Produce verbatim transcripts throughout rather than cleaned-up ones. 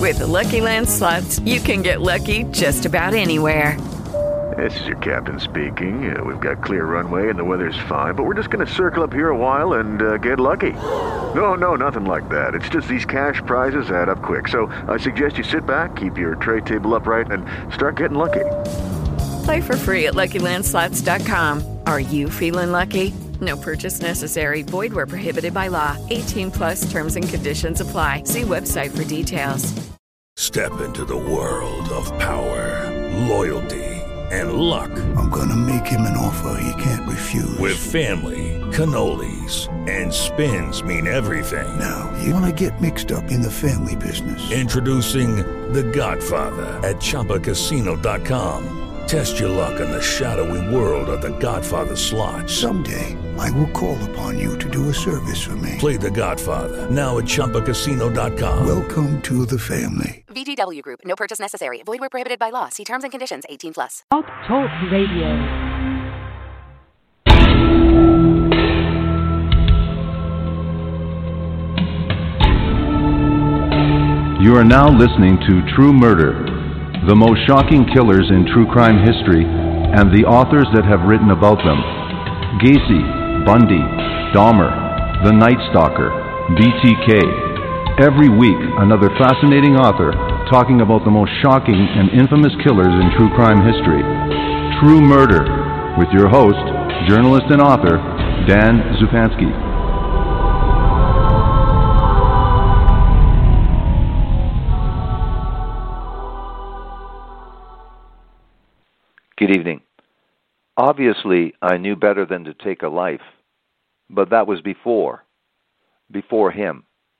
With the Lucky Land Slots, you can get lucky just about anywhere. This is your captain speaking. Uh, we've got clear runway and the weather's fine, but we're just going to circle up here a while and uh, get lucky. No, no, nothing like that. It's just these cash prizes add up quick. So I suggest you sit back, keep your tray table upright, and start getting lucky. Play for free at Lucky Land Slots dot com. Are you feeling lucky? No purchase necessary. Void where prohibited by law. eighteen plus terms and conditions apply. See website for details. Step into the world of power, loyalty, and luck. I'm gonna make him an offer he can't refuse. With family, cannolis, and spins mean everything. Now, you wanna get mixed up in the family business. Introducing The Godfather at Chumba Casino dot com. Test your luck in the shadowy world of The Godfather slot. Someday, I will call upon you to do a service for me. Play The Godfather, now at Chumba Casino dot com. Welcome to the family. V G W Group. No purchase necessary. Void where prohibited by law. See terms and conditions. eighteen plus. Talk Radio. You are now listening to True Murder, the most shocking killers in true crime history, and the authors that have written about them. Gacy, Bundy, Dahmer, The Night Stalker, B T K. Every week, another fascinating author talking about the most shocking and infamous killers in true crime history. True Murder, with your host, journalist and author, Dan Zupansky. Good evening. Obviously, I knew better than to take a life, but that was before, before him.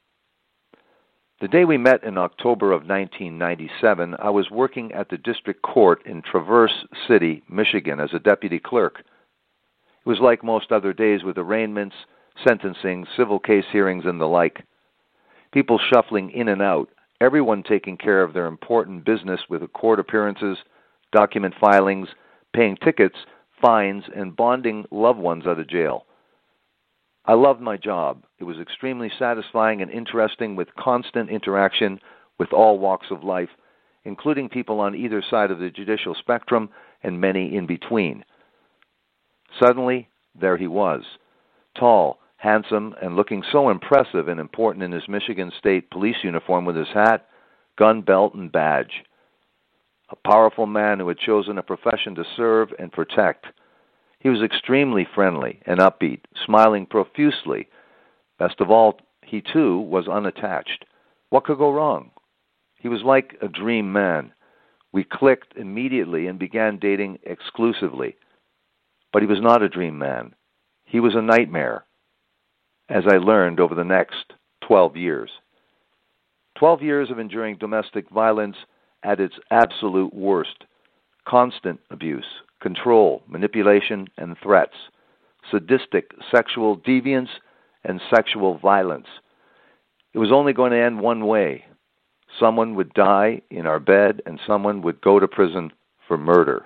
The day we met in October of nineteen ninety-seven, I was working at the district court in Traverse City, Michigan, as a deputy clerk. It was like most other days with arraignments, sentencing, civil case hearings, and the like. People shuffling in and out, everyone taking care of their important business with court appearances, document filings, paying tickets, fines, and bonding loved ones out of jail. I loved my job. It was extremely satisfying and interesting, with constant interaction with all walks of life, including people on either side of the judicial spectrum and many in between. Suddenly, there he was, tall, handsome, and looking so impressive and important in his Michigan State police uniform with his hat, gun belt, and badge. A powerful man who had chosen a profession to serve and protect. He was extremely friendly and upbeat, smiling profusely. Best of all, he too was unattached. What could go wrong? He was like a dream man. We clicked immediately and began dating exclusively. But he was not a dream man. He was a nightmare, as I learned over the next twelve years. Twelve years of enduring domestic violence at its absolute worst. Constant abuse, control, manipulation, and threats, sadistic sexual deviance, and sexual violence. It was only going to end one way. Someone would die in our bed, and someone would go to prison for murder.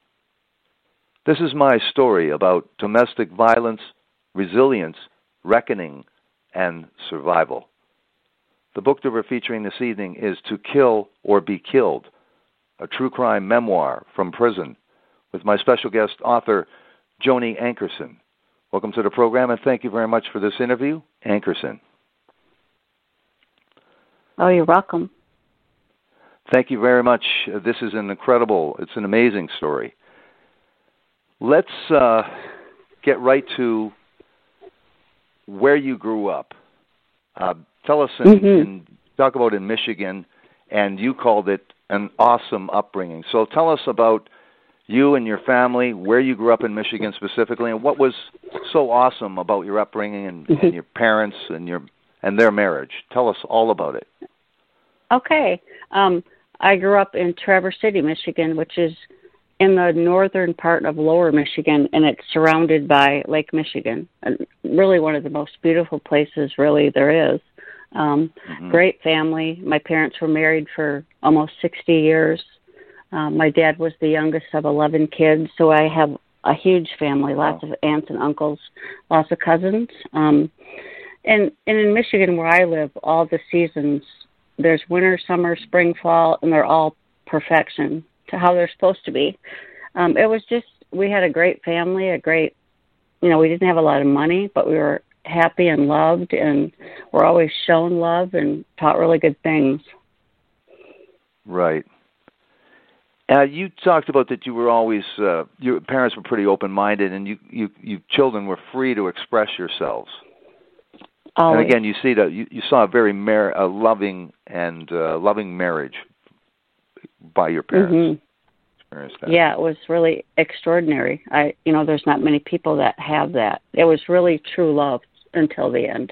This is my story about domestic violence, resilience, reckoning, and survival. The book that we're featuring this evening is To Kill or Be Killed, a true crime memoir from prison, with my special guest author, Joni Ankerson. Welcome to the program, and thank you very much for this interview, Ankerson. Oh, you're welcome. Thank you very much. Uh, this is an incredible, it's an amazing story. Let's uh, get right to where you grew up. Uh, tell us, in, mm-hmm. in, talk about in Michigan, and you called it an awesome upbringing. So tell us about you and your family, where you grew up in Michigan specifically, and what was so awesome about your upbringing and, mm-hmm. and your parents and your and their marriage. Tell us all about it. Okay. Um, I grew up in Traverse City, Michigan, which is in the northern part of Lower Michigan, and it's surrounded by Lake Michigan. And really one of the most beautiful places really there is. Um, mm-hmm. Great family. My parents were married for almost sixty years. Um, my dad was the youngest of eleven kids, so I have a huge family, lots wow. of aunts and uncles, lots of cousins. Um, and, and in Michigan, where I live, all the seasons there's winter, summer, spring, fall, and they're all perfection to how they're supposed to be. Um, it was just, we had a great family, a great, you know, we didn't have a lot of money, but we were happy and loved, and we're always shown love and taught really good things. Right. Uh, you talked about that you were always, uh, your parents were pretty open-minded, and you, you, you children were free to express yourselves. Always. And again, you see that you, you saw a very mar- a loving and uh, loving marriage by your parents. Mm-hmm. Yeah, it was really extraordinary. I, you know, there's not many people that have that. It was really true love until the end.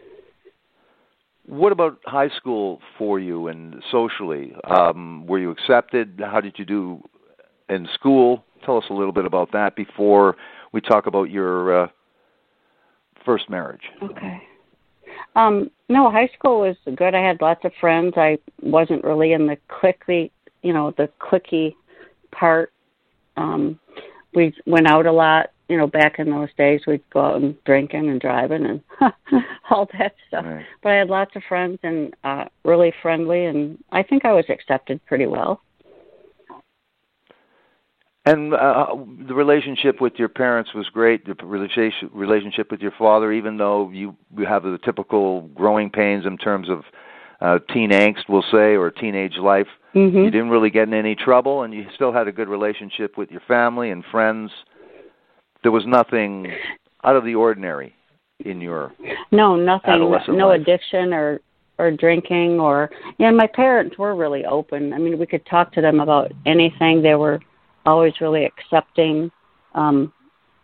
What about high school for you and socially? Um, were you accepted? How did you do in school? Tell us a little bit about that before we talk about your uh, first marriage. Okay. Um, no, high school was good. I had lots of friends. I wasn't really in the clicky, you know, the clicky part. Um, we went out a lot. You know, back in those days, we'd go out and drinking and driving and all that stuff. Right. But I had lots of friends and uh, really friendly, and I think I was accepted pretty well. And uh, the relationship with your parents was great, the relationship with your father, even though you, you have the typical growing pains in terms of uh, teen angst, we'll say, or teenage life. Mm-hmm. You didn't really get in any trouble, and you still had a good relationship with your family and friends. There was nothing out of the ordinary in your no nothing adolescent no life. Addiction or or drinking or yeah. My parents were really open. I mean, we could talk to them about anything. They were always really accepting. Um,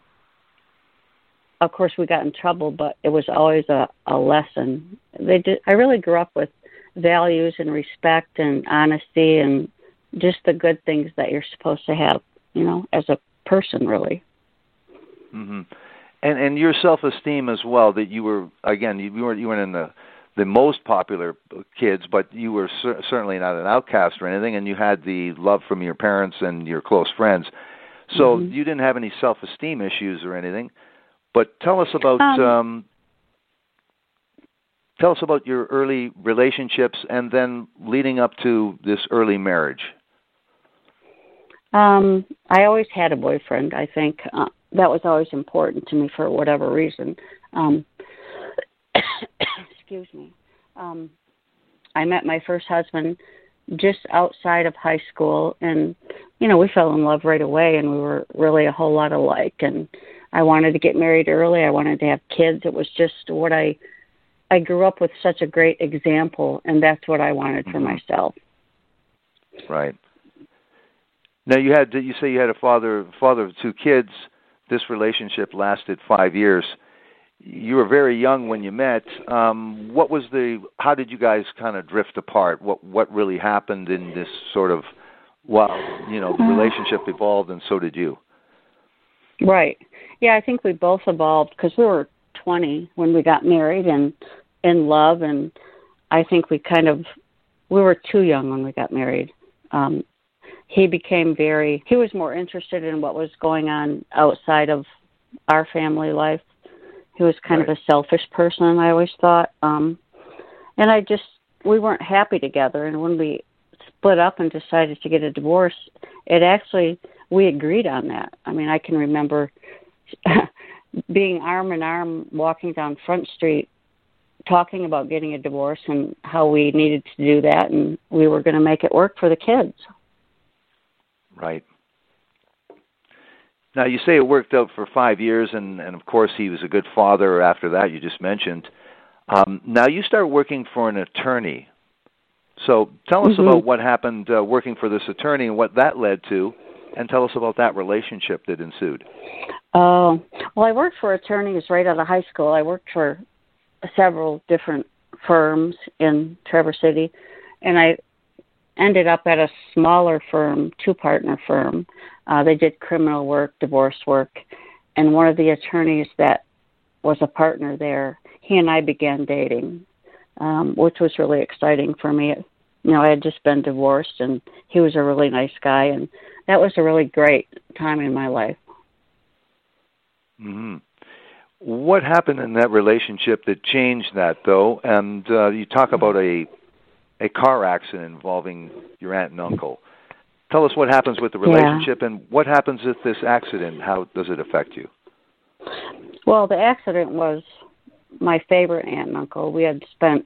of course, we got in trouble, but it was always a, a lesson. They did. I really grew up with values and respect and honesty and just the good things that you're supposed to have, you know, as a person, really. Mm-hmm. And and your self-esteem as well. That you were again, you weren't you weren't in the the most popular kids, but you were cer- certainly not an outcast or anything, and you had the love from your parents and your close friends. So mm-hmm. you didn't have any self-esteem issues or anything. But tell us about um, um, tell us about your early relationships and then leading up to this early marriage. Um, I always had a boyfriend. I think uh, that was always important to me for whatever reason. Um, excuse me. Um, I met my first husband just outside of high school, and you know, we fell in love right away, and we were really a whole lot alike. And I wanted to get married early. I wanted to have kids. It was just what I I grew up with, such a great example, and that's what I wanted for mm-hmm. myself. Right. Now, you had you say you had a father father of two kids. This relationship lasted five years. You were very young when you met. Um, what was the? How did you guys kind of drift apart? What what really happened in this sort of? Well, you know, the relationship evolved, and so did you. Right. Yeah, I think we both evolved because we were twenty when we got married and in love, and I think we kind of we were too young when we got married. Um, he became very, he was more interested in what was going on outside of our family life. He was kind right. of a selfish person, I always thought. Um, and I just, we weren't happy together. And when we split up and decided to get a divorce, it actually, we agreed on that. I mean, I can remember being arm in arm walking down Front Street, talking about getting a divorce and how we needed to do that, and we were going to make it work for the kids. Right. Now, you say it worked out for five years, and, and of course he was a good father after that, you just mentioned. Um, now, you start working for an attorney. So tell us mm-hmm. about what happened uh, working for this attorney and what that led to, and tell us about that relationship that ensued. Uh, well, I worked for attorneys right out of high school. I worked for several different firms in Traverse City, and I ended up at a smaller firm, two-partner firm. Uh, they did criminal work, divorce work, and one of the attorneys that was a partner there, he and I began dating, um, which was really exciting for me. You know, I had just been divorced, and he was a really nice guy, and that was a really great time in my life. Mm-hmm. What happened in that relationship that changed that, though? And uh, you talk about a a car accident involving your aunt and uncle. Tell us what happens with the relationship, yeah. and what happens with this accident. How does it affect you? Well, the accident was my favorite aunt and uncle. We had spent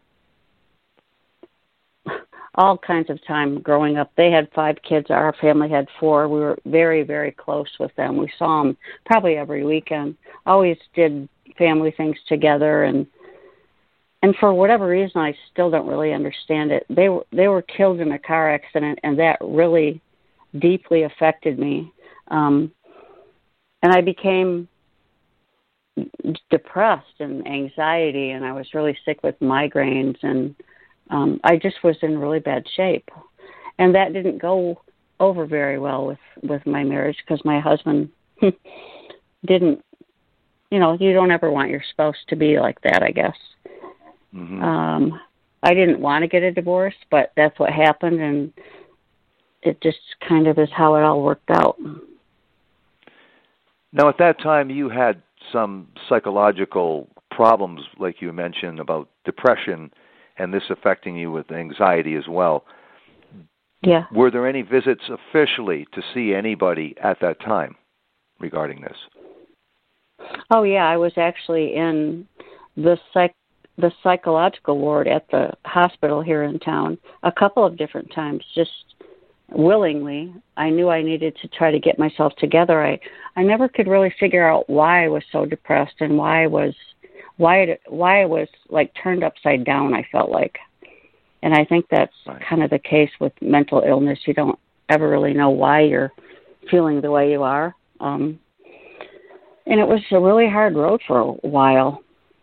all kinds of time growing up. They had five kids. Our family had four. We were very, very close with them. We saw them probably every weekend. Always did family things together, and and for whatever reason, I still don't really understand it. They were they were killed in a car accident, and that really deeply affected me. Um, and I became depressed and anxiety, and I was really sick with migraines, and um, I just was in really bad shape. And that didn't go over very well with, with my marriage, because my husband didn't, you know, you don't ever want your spouse to be like that, I guess. Mm-hmm. Um, I didn't want to get a divorce, but that's what happened, and it just kind of is how it all worked out. Now, at that time, you had some psychological problems, like you mentioned, about depression and this affecting you with anxiety as well. Yeah. Were there any visits officially to see anybody at that time regarding this? Oh, yeah. I was actually in the psych the psychological ward at the hospital here in town a couple of different times, just willingly. I knew I needed to try to get myself together. I, I never could really figure out why I was so depressed and why I was why it, why I was like turned upside down, I felt like. And I think that's right. Kind of the case with mental illness. You don't ever really know why you're feeling the way you are. Um, and it was a really hard road for a while.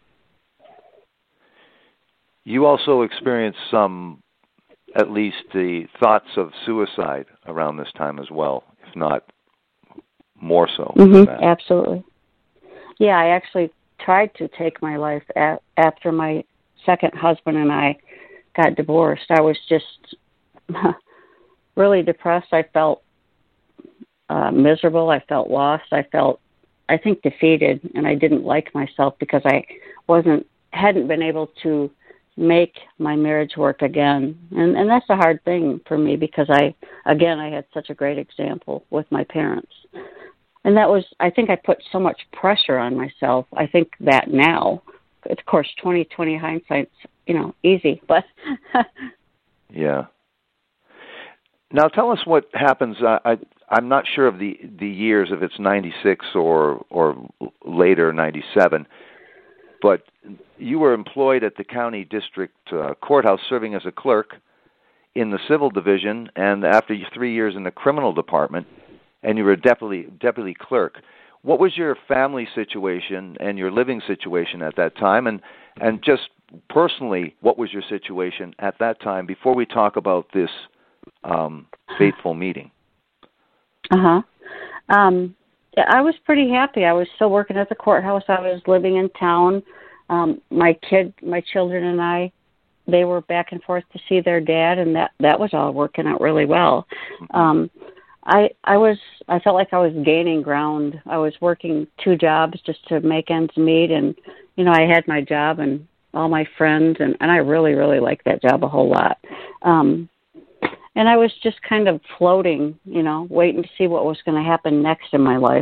You also experienced some, at least the thoughts of suicide around this time as well, if not more so. Mm-hmm, than that. Absolutely. Yeah, I actually tried to take my life a- after my second husband and I got divorced. I was just really depressed. I felt uh, miserable. I felt lost. I felt, I think, defeated, and I didn't like myself because I wasn't, hadn't been able to make my marriage work again. And and that's a hard thing for me because I, again, I had such a great example with my parents. And that was, I think I put so much pressure on myself. I think that now, of course, twenty twenty hindsight's, you know, easy, but. Yeah. Now tell us what happens. Uh, I, I'm not sure of the, the years, if it's ninety-six or, or later, ninety-seven, but you were employed at the county district uh, courthouse serving as a clerk in the civil division, and after three years in the criminal department, and you were a deputy, deputy clerk. What was your family situation and your living situation at that time? And, and just personally, what was your situation at that time before we talk about this um, fateful meeting? Uh-huh. Um, I was pretty happy. I was still working at the courthouse. I was living in town. Um, my kid, my children and I, they were back and forth to see their dad, and that, that was all working out really well. Mm-hmm. Um, I I was I felt like I was gaining ground. I was working two jobs just to make ends meet, and you know I had my job and all my friends, and, and I really really liked that job a whole lot. Um, and I was just kind of floating, you know, waiting to see what was going to happen next in my life.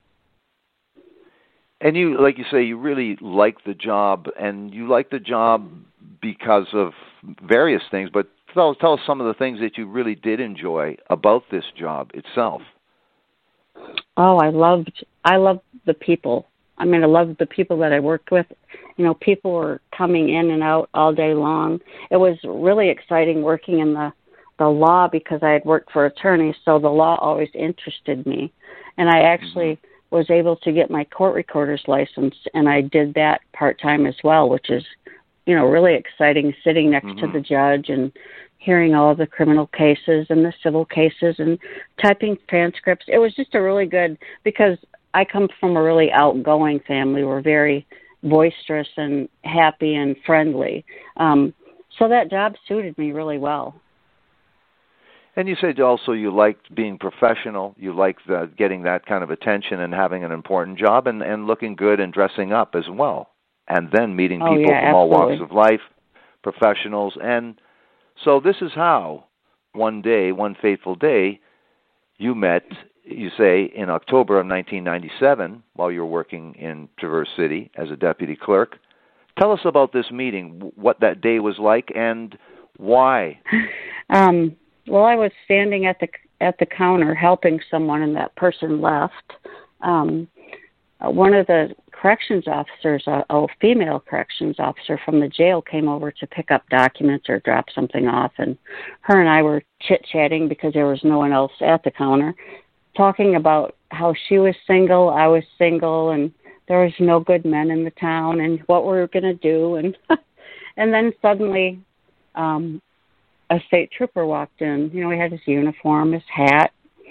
And you, like you say, you really like the job, and you like the job because of various things, but tell, tell us some of the things that you really did enjoy about this job itself. Oh, I loved, I loved the people. I mean, I loved the people that I worked with. You know, people were coming in and out all day long. It was really exciting working in the, the law because I had worked for attorneys, so the law always interested me. And I actually mm-hmm. was able to get my court recorder's license, and I did that part-time as well, which is, you know, really exciting, sitting next mm-hmm. to the judge and hearing all of the criminal cases and the civil cases and typing transcripts. It was just a really good, because I come from a really outgoing family. We're very boisterous and happy and friendly. Um, so that job suited me really well. And you said also you liked being professional. You liked the, getting that kind of attention and having an important job and, and looking good and dressing up as well. And then meeting oh, people yeah, from absolutely. all walks of life, professionals, and So this is how one day, one fateful day, you met, you say, in October of nineteen ninety-seven while you were working in Traverse City as a deputy clerk. Tell us about this meeting, what that day was like, and why. Um, well, I was standing at the at the counter helping someone, and that person left. Um, one of the corrections officers, a, a female corrections officer from the jail, came over to pick up documents or drop something off, and her and I were chit-chatting because there was no one else at the counter, talking about how she was single, I was single, and there was no good men in the town, and what we were going to do. And and then suddenly um, a state trooper walked in. You know, he had his uniform, his hat,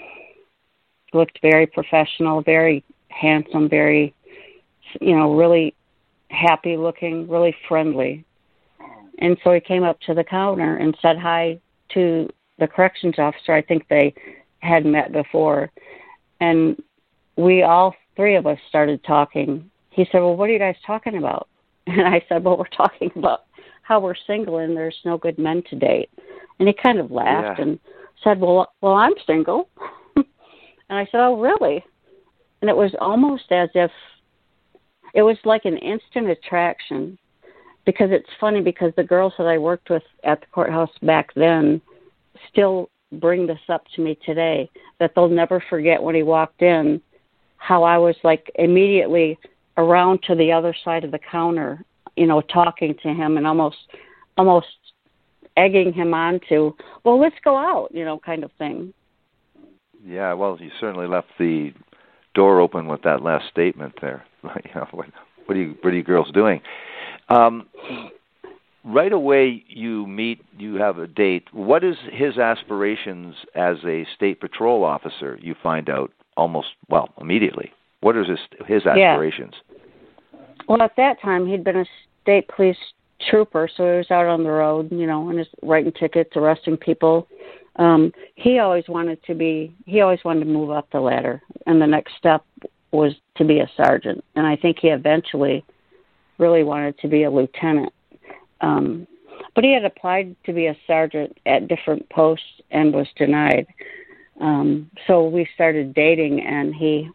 looked very professional, very handsome, very, you know, really happy looking, really friendly. And so he came up to the counter and said hi to the corrections officer. I think they had met before. And we all three of us started talking. He said, well, what are you guys talking about? And I said, well, we're talking about how we're single and there's no good men to date. And he kind of laughed yeah. and said, well, well, I'm single. And I said, oh, really? And it was almost as if it was like an instant attraction, because it's funny because the girls that I worked with at the courthouse back then still bring this up to me today, that they'll never forget when he walked in, how I was like immediately around to the other side of the counter, you know, talking to him and almost, almost egging him on to, well, let's go out, you know, kind of thing. Yeah, well, you certainly left the door open with that last statement there. You know, what, what are you, what are you girls doing? Um, right away, you meet, you have a date. What is his aspirations as a state patrol officer? You find out almost, well, immediately. What are his his aspirations? Yeah. Well, at that time, he'd been a state police trooper, so he was out on the road, you know, and just writing tickets, arresting people. Um, he always wanted to be, he always wanted to move up the ladder, and the next step was to be a sergeant. And I think he eventually really wanted to be a lieutenant. Um, but he had applied to be a sergeant at different posts and was denied. Um, so we started dating, and he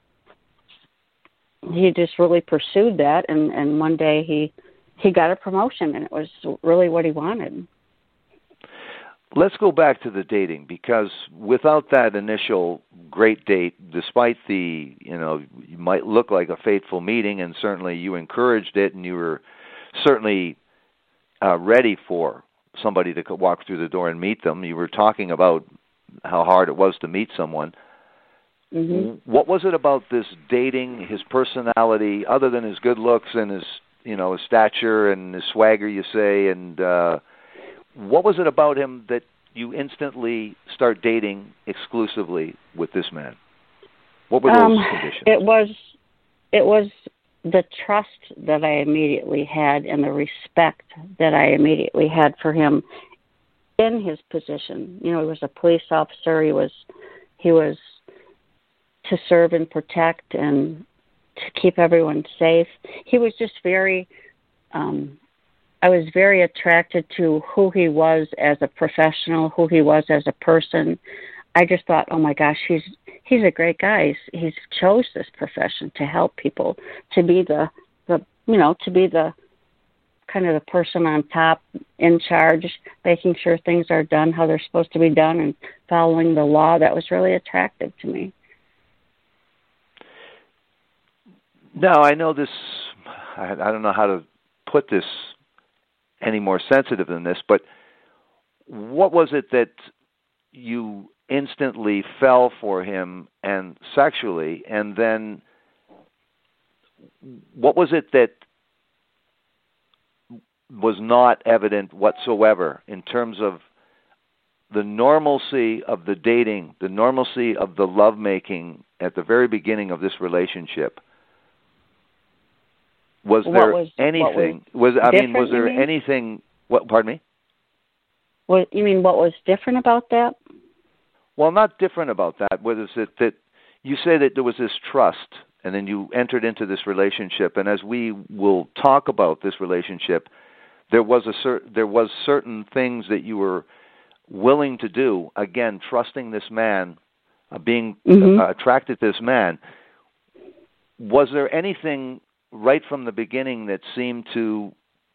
he just really pursued that. And, and one day he he got a promotion, and it was really what he wanted. Let's go back to the dating, because without that initial great date, despite the, you know, you might look like a fateful meeting, and certainly you encouraged it, and you were certainly uh, ready for somebody to walk through the door and meet them. You were talking about how hard it was to meet someone. Mm-hmm. What was it about this dating, his personality, other than his good looks and his, you know, his stature and his swagger, you say, and uh, what was it about him that you instantly start dating exclusively with this man? What were those um, conditions? It was, it was the trust that I immediately had and the respect that I immediately had for him in his position. You know, he was a police officer. He was, he was to serve and protect and to keep everyone safe. He was just very, um, I was very attracted to who he was as a professional, who he was as a person. I just thought, oh my gosh, he's he's a great guy. He's, he's chose this profession to help people, to be the, the you know, to be the kind of the person on top, in charge, making sure things are done how they're supposed to be done and following the law. That was really attractive to me. Now, I know this, I, I don't know how to put this any more sensitive than this, but what was it that you instantly fell for him and sexually, and then what was it that was not evident whatsoever in terms of the normalcy of the dating, the normalcy of the lovemaking at the very beginning of this relationship? Was there was, anything? Was, was I mean, was there anything? What? Pardon me. What you mean? What was different about that? Well, not different about that. Was it that you say that there was this trust, and then you entered into this relationship, and as we will talk about this relationship, there was a cer- there was certain things that you were willing to do, again, trusting this man, uh, being Mm-hmm. uh, attracted to this man. Was there anything right from the beginning that seemed to,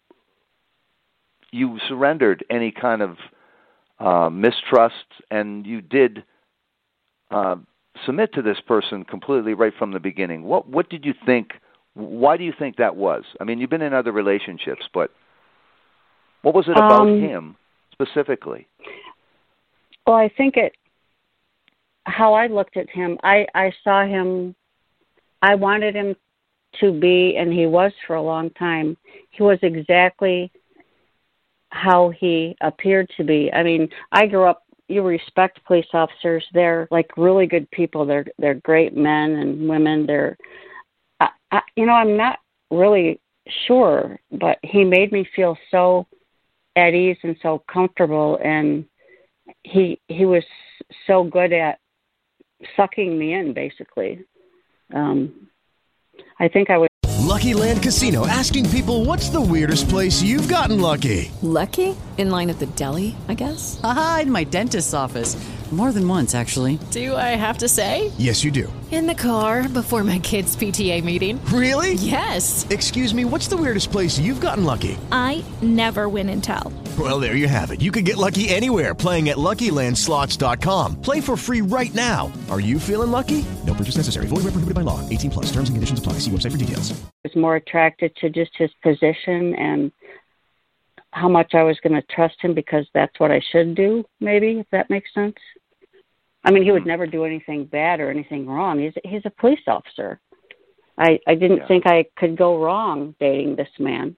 you surrendered any kind of uh, mistrust, and you did uh, submit to this person completely right from the beginning? What what did you think? Why do you think that was? I mean, you've been in other relationships, but what was it about Um, him specifically? Well, I think it, how I looked at him, I, I saw him, I wanted him to be, and he was for a long time, he was exactly how he appeared to be. I mean, I grew up, you respect police officers. They're like really good people. They're they're great men and women. They're, I, I, you know, I'm not really sure, but he made me feel so at ease and so comfortable, and he he was so good at sucking me in, basically. Um, I think I was. Lucky Land Casino, asking people, what's the weirdest place you've gotten lucky? Lucky? In line at the deli, I guess? Aha, in my dentist's office. More than once, actually. Do I have to say? Yes, you do. In the car before my kids' P T A meeting. Really? Yes. Excuse me, what's the weirdest place you've gotten lucky? I never win and tell. Well, there you have it. You can get lucky anywhere, playing at Lucky Land Slots dot com. Play for free right now. Are you feeling lucky? No purchase necessary. Void where prohibited by law. eighteen plus. Terms and conditions apply. See website for details. I was more attracted to just his position and how much I was going to trust him, because that's what I should do, maybe, if that makes sense. I mean, he would never do anything bad or anything wrong. He's he's a police officer. I, I didn't Yeah. think I could go wrong dating this man.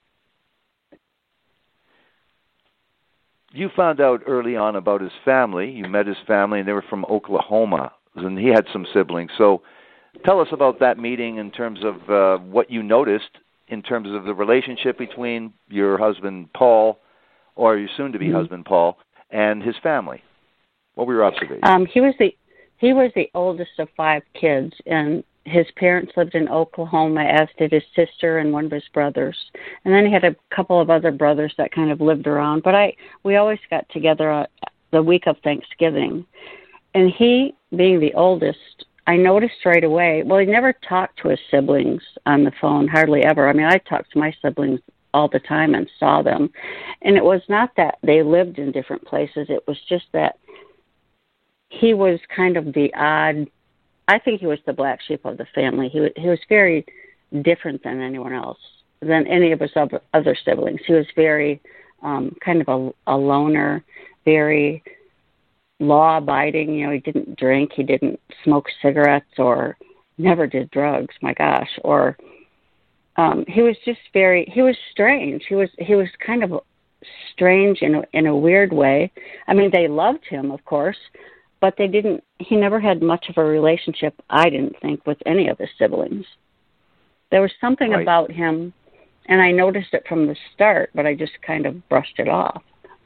You found out early on about his family. You met his family, and they were from Oklahoma, and he had some siblings. So tell us about that meeting in terms of uh, what you noticed in terms of the relationship between your husband, Paul, or your soon-to-be Mm-hmm. husband, Paul, and his family. What were your observations? Um, he was the he was the oldest of five kids, and his parents lived in Oklahoma, as did his sister and one of his brothers. And then he had a couple of other brothers that kind of lived around. But I we always got together uh, the week of Thanksgiving. And he, being the oldest, I noticed right away, well, he never talked to his siblings on the phone, hardly ever. I mean, I talked to my siblings all the time and saw them. And it was not that they lived in different places. It was just that he was kind of the odd, I think he was the black sheep of the family. He was, he was very different than anyone else, than any of his other, other siblings. He was very um, kind of a, a loner, very law-abiding. You know, he didn't drink, he didn't smoke cigarettes, or never did drugs, my gosh. Or um, he was just very, he was strange. He was he was kind of strange in a, in a weird way. I mean, they loved him, of course, but they didn't, he never had much of a relationship, I didn't think, with any of his siblings. There was something Right. about him, and I noticed it from the start, but I just kind of brushed it off.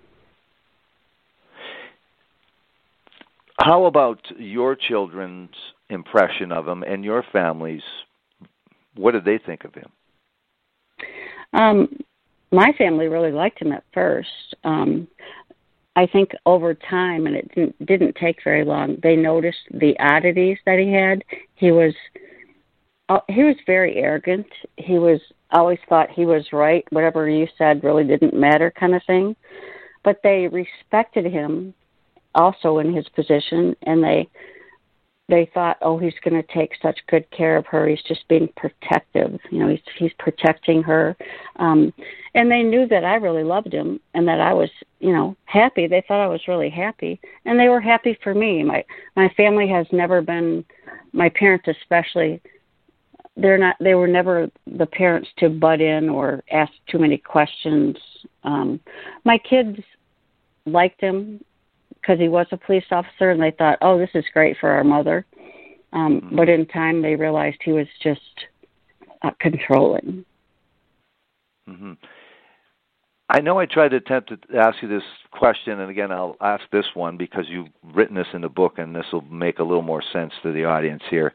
How about your children's impression of him and your family's? What did they think of him? Um, my family really liked him at first. Um, I think over time, and it didn't, didn't take very long, they noticed the oddities that he had. He was uh, he was very arrogant. He was always thought he was right. Whatever you said really didn't matter, kind of thing. But they respected him also in his position, and they they thought, oh, he's going to take such good care of her. He's just being protective. You know, he's he's protecting her. Um, and they knew that I really loved him and that I was, you know, happy. They thought I was really happy, and they were happy for me. My my family has never been, my parents especially, they're not. They were never the parents to butt in or ask too many questions. Um, my kids liked him because he was a police officer, and they thought, oh, this is great for our mother. Um, mm-hmm. But in time, they realized he was just uh, controlling. Mm-hmm. I know I tried to attempt to ask you this question, and again, I'll ask this one because you've written this in the book, and this will make a little more sense to the audience here.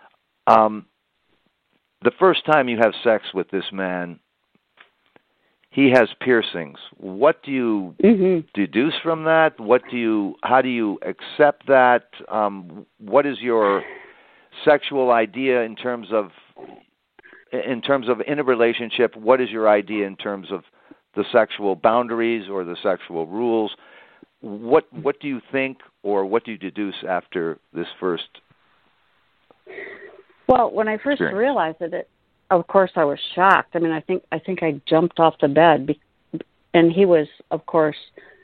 Um, the first time you have sex with this man, he has piercings. What do you mm-hmm. deduce from that? What do you? How do you accept that? Um, what is your sexual idea in terms of in terms of in a relationship? What is your idea in terms of the sexual boundaries or the sexual rules? What what do you think, or what do you deduce after this first? Well, when I first experience? realized it, it, of course, I was shocked. I mean, I think I think I jumped off the bed, be, and he was, of course,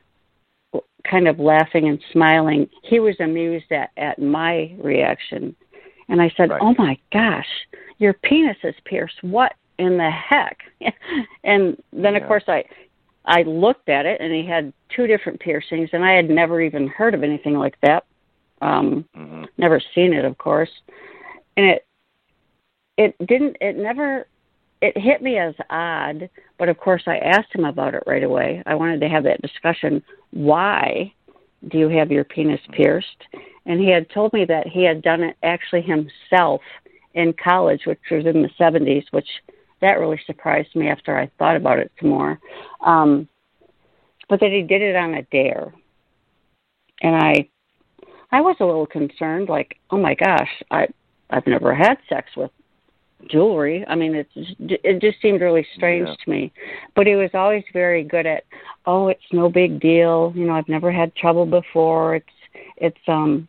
kind of laughing and smiling. He was amused at, at my reaction, and I said, right. "Oh my gosh, your penis is pierced. What in the heck?" And then, yeah. of course, I I looked at it, and he had two different piercings, and I had never even heard of anything like that. Um, mm-hmm. Never seen it, of course, and it. It didn't, it never, it hit me as odd, but of course I asked him about it right away. I wanted to have that discussion. Why do you have your penis pierced? And he had told me that he had done it actually himself in college, which was in the seventies, which that really surprised me after I thought about it some more. Um, but that he did it on a dare. And I, I was a little concerned, like, oh my gosh, I, I've never had sex with jewelry. I mean, it's it just seemed really strange yeah. to me. But he was always very good at, oh, it's no big deal. You know, I've never had trouble before. It's it's um.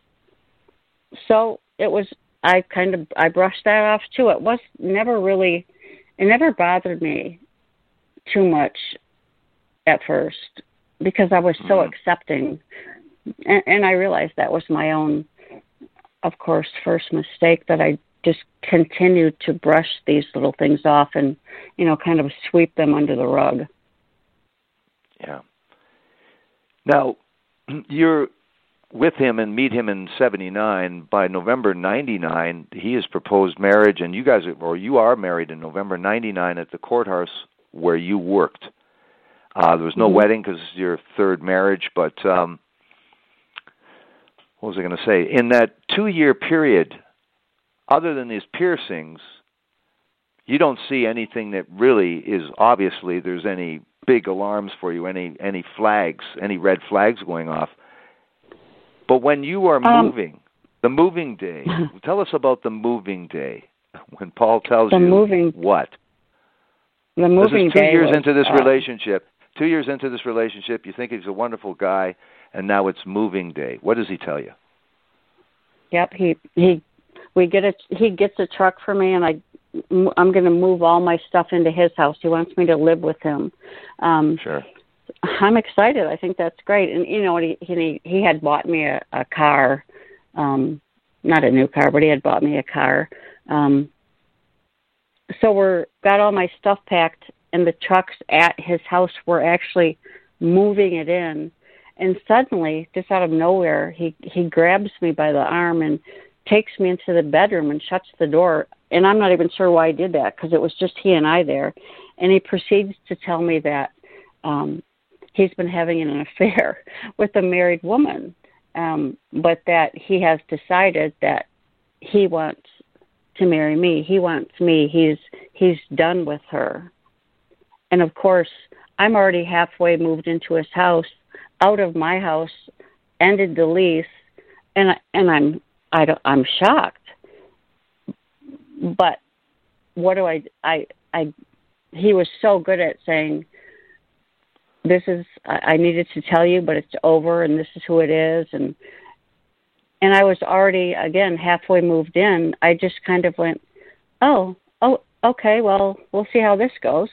So it was. I kind of I brushed that off too. It was never really. It never bothered me too much at first because I was so mm-hmm. accepting, and, and I realized that was my own, of course, first mistake, that I just continued to brush these little things off and, you know, kind of sweep them under the rug. Yeah. Now, you're with him and meet him in seventy-nine. By November ninety-nine, he has proposed marriage, and you guys, are, or you are married in November ninety-nine at the courthouse where you worked. Uh, there was no mm-hmm. wedding because it's your third marriage, but um, what was I going to say? In that two-year period, other than these piercings, you don't see anything that really is obviously there's any big alarms for you, any any flags, any red flags going off. But when you are um, moving, the moving day, tell us about the moving day. When Paul tells the you moving, what? The moving this is two day years was, into this uh, relationship. Two years into this relationship, you think he's a wonderful guy, and now it's moving day. What does he tell you? Yep, he he we get a he gets a truck for me, and I I'm going to move all my stuff into his house. He wants me to live with him. Um, sure. I'm excited. I think that's great. And you know, he he he had bought me a, a car, um, not a new car, but he had bought me a car. Um, so we're got all my stuff packed, and the trucks at his house were actually moving it in. And suddenly, just out of nowhere, he he grabs me by the arm and takes me into the bedroom and shuts the door. And I'm not even sure why he did that, because it was just he and I there. And he proceeds to tell me that um, he's been having an affair with a married woman, um, but that he has decided that he wants to marry me. He wants me. He's he's done with her. And of course, I'm already halfway moved into his house, out of my house, ended the lease, and I, and I'm I don't, I'm shocked. But what do I I I he was so good at saying, this is I, I needed to tell you, but it's over, and this is who it is, and and I was already again halfway moved in. I just kind of went, oh oh okay, well we'll see how this goes.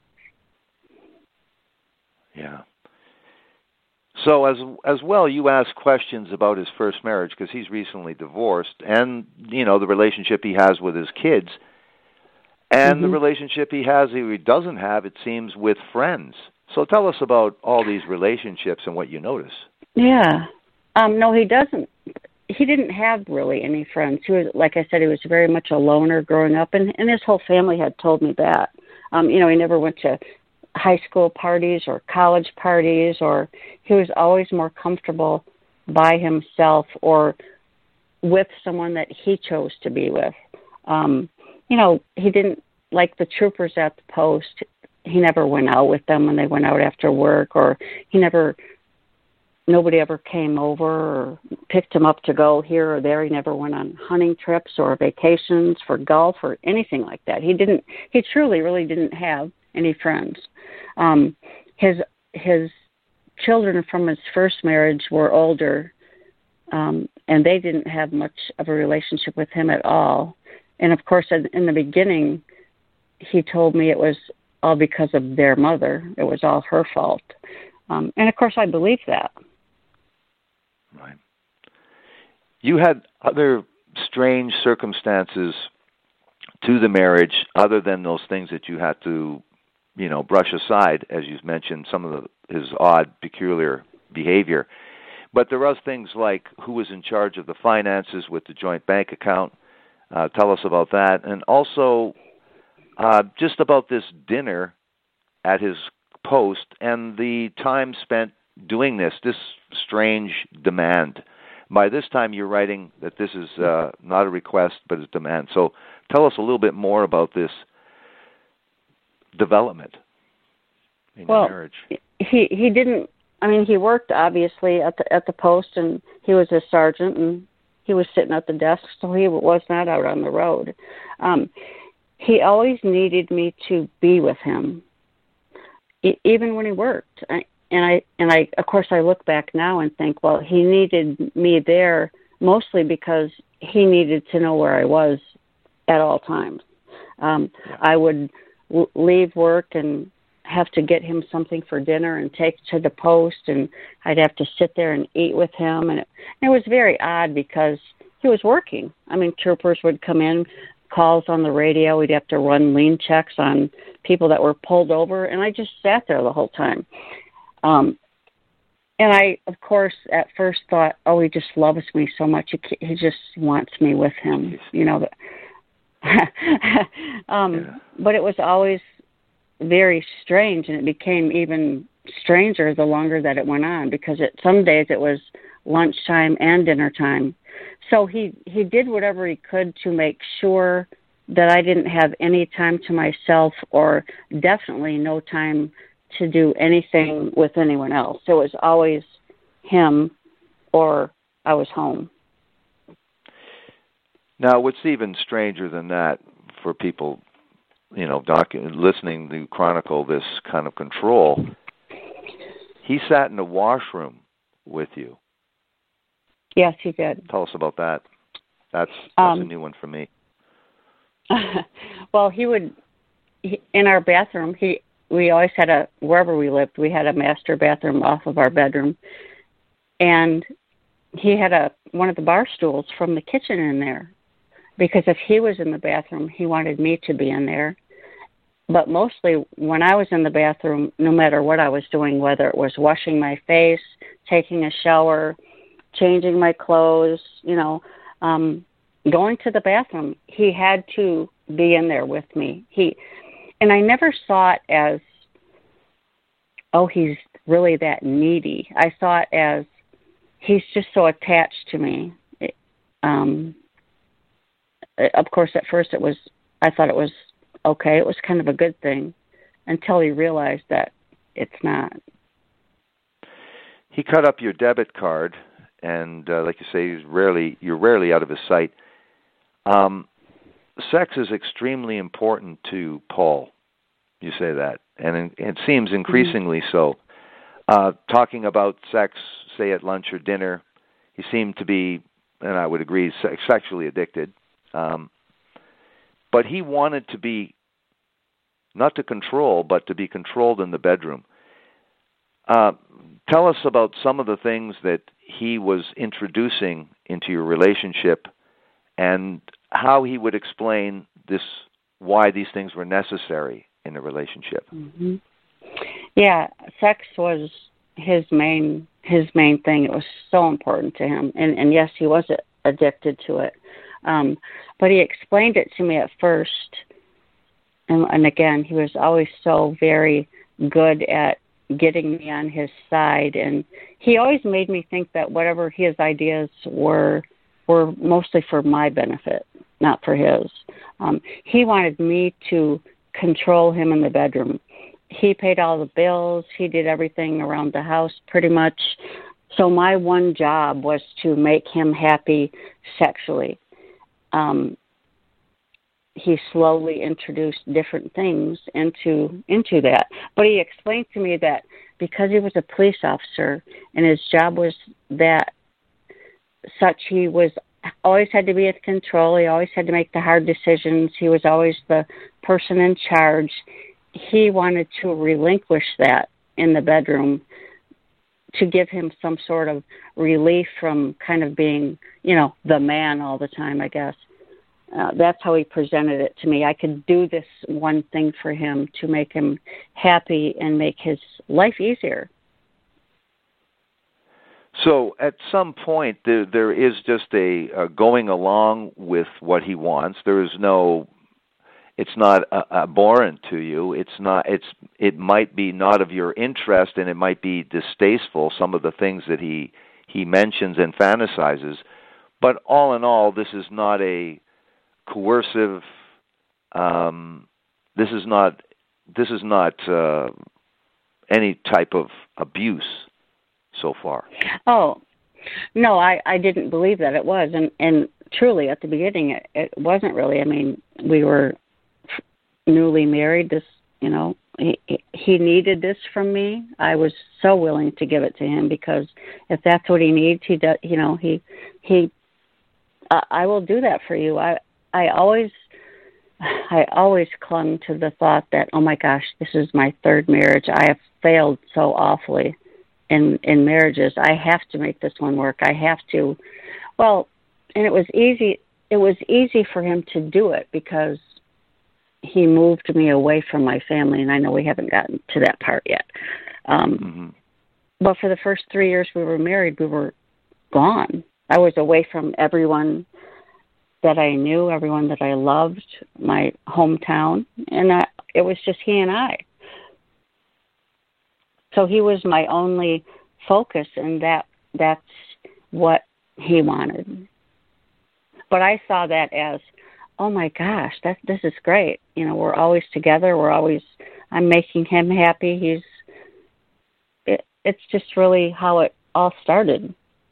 Yeah. So as as well, you ask questions about his first marriage because he's recently divorced, and you know the relationship he has with his kids, and mm-hmm. the relationship he has, or he doesn't have, it seems, with friends. So tell us about all these relationships and what you notice. Yeah, um, no, he doesn't. He didn't have really any friends. He was, like I said, he was very much a loner growing up, and, and his whole family had told me that. Um, you know, he never went to high school parties or college parties, or he was always more comfortable by himself or with someone that he chose to be with. Um, you know, he didn't like the troopers at the post. he never went out with them when they went out after work, or he never, nobody ever came over or picked him up to go here or there. He never went on hunting trips or vacations for golf or anything like that. He didn't, he truly really didn't have any friends. Um, his, his children from his first marriage were older, um, and they didn't have much of a relationship with him at all. And of course, in, in the beginning, he told me it was all because of their mother. It was all her fault. Um, and of course, I believe that. Right. You had other strange circumstances to the marriage other than those things that you had to, you know, brush aside, as you mentioned, some of the, his odd, peculiar behavior. But there was things like who was in charge of the finances with the joint bank account. Uh, tell us about that. And also uh, just about this dinner at his post and the time spent doing this, this strange demand. By this time, you're writing that this is uh, not a request, but a demand. So tell us a little bit more about this development in well, your marriage. He he didn't. I mean, he worked obviously at the at the post, and he was a sergeant, and he was sitting at the desk, so he was not out on the road. Um, he always needed me to be with him, e- even when he worked. I, and I and I of course I look back now and think, well, he needed me there mostly because he needed to know where I was at all times. Um, yeah. I would l- leave work and have to get him something for dinner and take to the post, and I'd have to sit there and eat with him. And it, and it was very odd because he was working. I mean, troopers would come in, calls on the radio. We'd have to run lien checks on people that were pulled over, and I just sat there the whole time. Um, and I, of course, at first thought, oh, he just loves me so much. He, he just wants me with him, you know. um, yeah. But it was always very strange, and it became even stranger the longer that it went on, because it, some days it was lunchtime and dinner time. So he, he did whatever he could to make sure that I didn't have any time to myself, or definitely no time to do anything with anyone else. It was always him or I was home. Now, what's even stranger than that for people, you know, docu- listening to chronicle this kind of control, he sat in the washroom with you. Yes, he did. Tell us about that. That's, that's um, a new one for me. Well, he would, he, in our bathroom, he we always had a, wherever we lived, we had a master bathroom off of our bedroom. And he had a one of the bar stools from the kitchen in there, because if he was in the bathroom, he wanted me to be in there. But mostly when I was in the bathroom, no matter what I was doing, whether it was washing my face, taking a shower, changing my clothes, you know, um, going to the bathroom, he had to be in there with me. He, and I never saw it as, oh, he's really that needy. I saw it as, he's just so attached to me. It, um, of course, at first it was, I thought it was okay. It was kind of a good thing until he realized that it's not. He cut up your debit card, and uh, like you say, he's rarely you're rarely out of his sight. Um, sex is extremely important to Paul. You say that, and it seems increasingly mm-hmm. so. Uh, talking about sex, say at lunch or dinner, he seemed to be, and I would agree, se- sexually addicted. Um, but he wanted to be, not to control, but to be controlled in the bedroom. Uh, tell us about some of the things that he was introducing into your relationship, and how he would explain this, why these things were necessary in a relationship. Mm-hmm. Yeah, sex was his main his main thing. It was so important to him, and and yes, he was addicted to it. Um, but he explained it to me at first, and, and again, he was always so very good at getting me on his side, and he always made me think that whatever his ideas were were mostly for my benefit, not for his. Um, he wanted me to control him in the bedroom. he paid all the bills. He did everything around the house pretty much. So my one job was to make him happy sexually. Um, he slowly introduced different things into into that. But he explained to me that because he was a police officer and his job was that such, he was always had to be in control. He always had to make the hard decisions. He was always the person in charge. He wanted to relinquish that in the bedroom to give him some sort of relief from kind of being, you know, the man all the time, I guess. Uh, that's how he presented it to me. I could do this one thing for him to make him happy and make his life easier. So at some point, there, there is just a uh, going along with what he wants. There is no, it's not uh, abhorrent to you. It's not. It's it might be not of your interest, and it might be distasteful. Some of the things that he he mentions and fantasizes, but all in all, this is not a coercive. Um, this is not. This is not uh, any type of abuse so far. Oh, no, I, I didn't believe that it was. And, and truly, at the beginning, it, it wasn't really. I mean, we were newly married. This, you know, he, he needed this from me. I was so willing to give it to him because if that's what he needs, he does, you know, he, he, uh, I will do that for you. I, I always, I always clung to the thought that, oh my gosh, this is my third marriage. I have failed so awfully in in marriages. I have to make this one work. I have to. Well, and it was easy. It was easy for him to do it because he moved me away from my family, and I know we haven't gotten to that part yet. Um, mm-hmm. But for the first three years we were married, we were gone. I was away from everyone that I knew, everyone that I loved, my hometown, and I, it was just he and I. So he was my only focus, and that that's what he wanted. But I saw that as, oh my gosh, that this is great. You know, we're always together. We're always, I'm making him happy. He's, it, it's just really how it all started.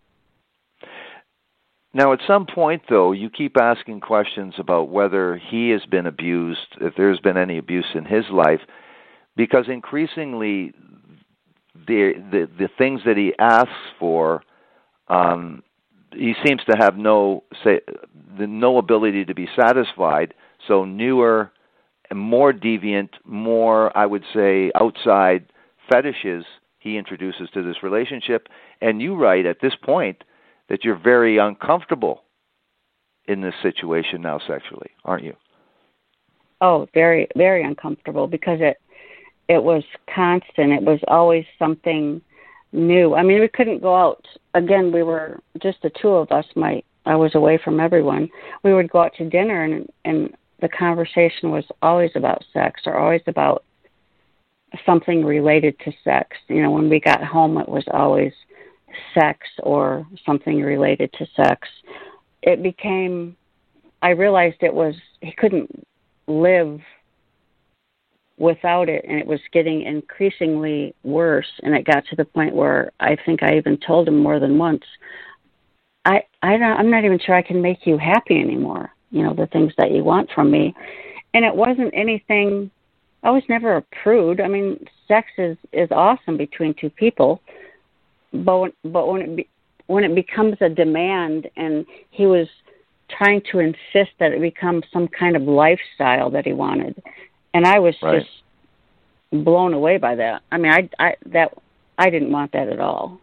Now, at some point, though, you keep asking questions about whether he has been abused, if there's been any abuse in his life, because increasingly the the, the things that he asks for, um, he seems to have no say the no ability to be satisfied. So newer, and more deviant, more I would say outside fetishes he introduces to this relationship. And you write at this point that you're very uncomfortable in this situation now sexually, aren't you? Oh, very, very uncomfortable because it it was constant. It was always something new. I mean, we couldn't go out. Again, we were just the two of us. My I was away from everyone. We would go out to dinner, and and the conversation was always about sex or always about something related to sex. You know, when we got home, it was always sex or something related to sex. It became, I realized it was, he couldn't live without it, and it was getting increasingly worse, and it got to the point where I think I even told him more than once, I, I don't, I'm not even sure I can make you happy anymore, you know, the things that you want from me. And it wasn't anything, I was never a prude. I mean, sex is, is awesome between two people, but when, but when it be, when it becomes a demand, and he was trying to insist that it become some kind of lifestyle that he wanted, and I was right. just blown away by that. I mean, I, I that I didn't want that at all.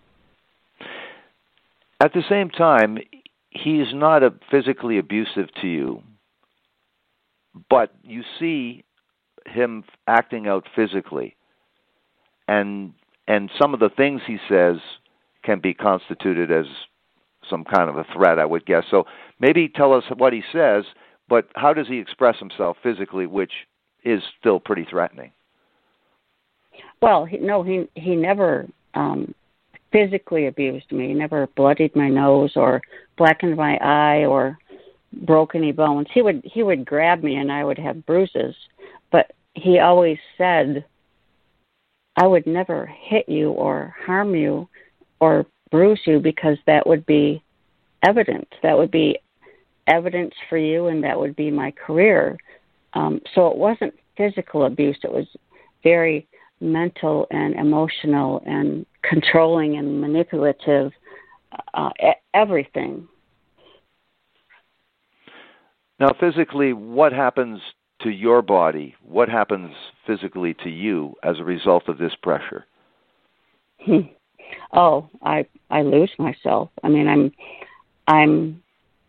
At the same time, he is not a physically abusive to you, but you see him acting out physically, and and some of the things he says can be constituted as some kind of a threat, I would guess. So maybe tell us what he says, but how does he express himself physically, which is still pretty threatening? Well, he, no, he he never um, physically abused me. He never bloodied my nose or blackened my eye or broke any bones. He would he would grab me and I would have bruises, but he always said I would never hit you or harm you or bruise you because that would be evidence. That would be evidence for you, and that would be my career. Um, so it wasn't physical abuse. It was very mental and emotional and controlling and manipulative, uh, everything. Now, physically, what happens to your body? What happens physically to you as a result of this pressure? Oh, I I lose myself. I mean, I'm I'm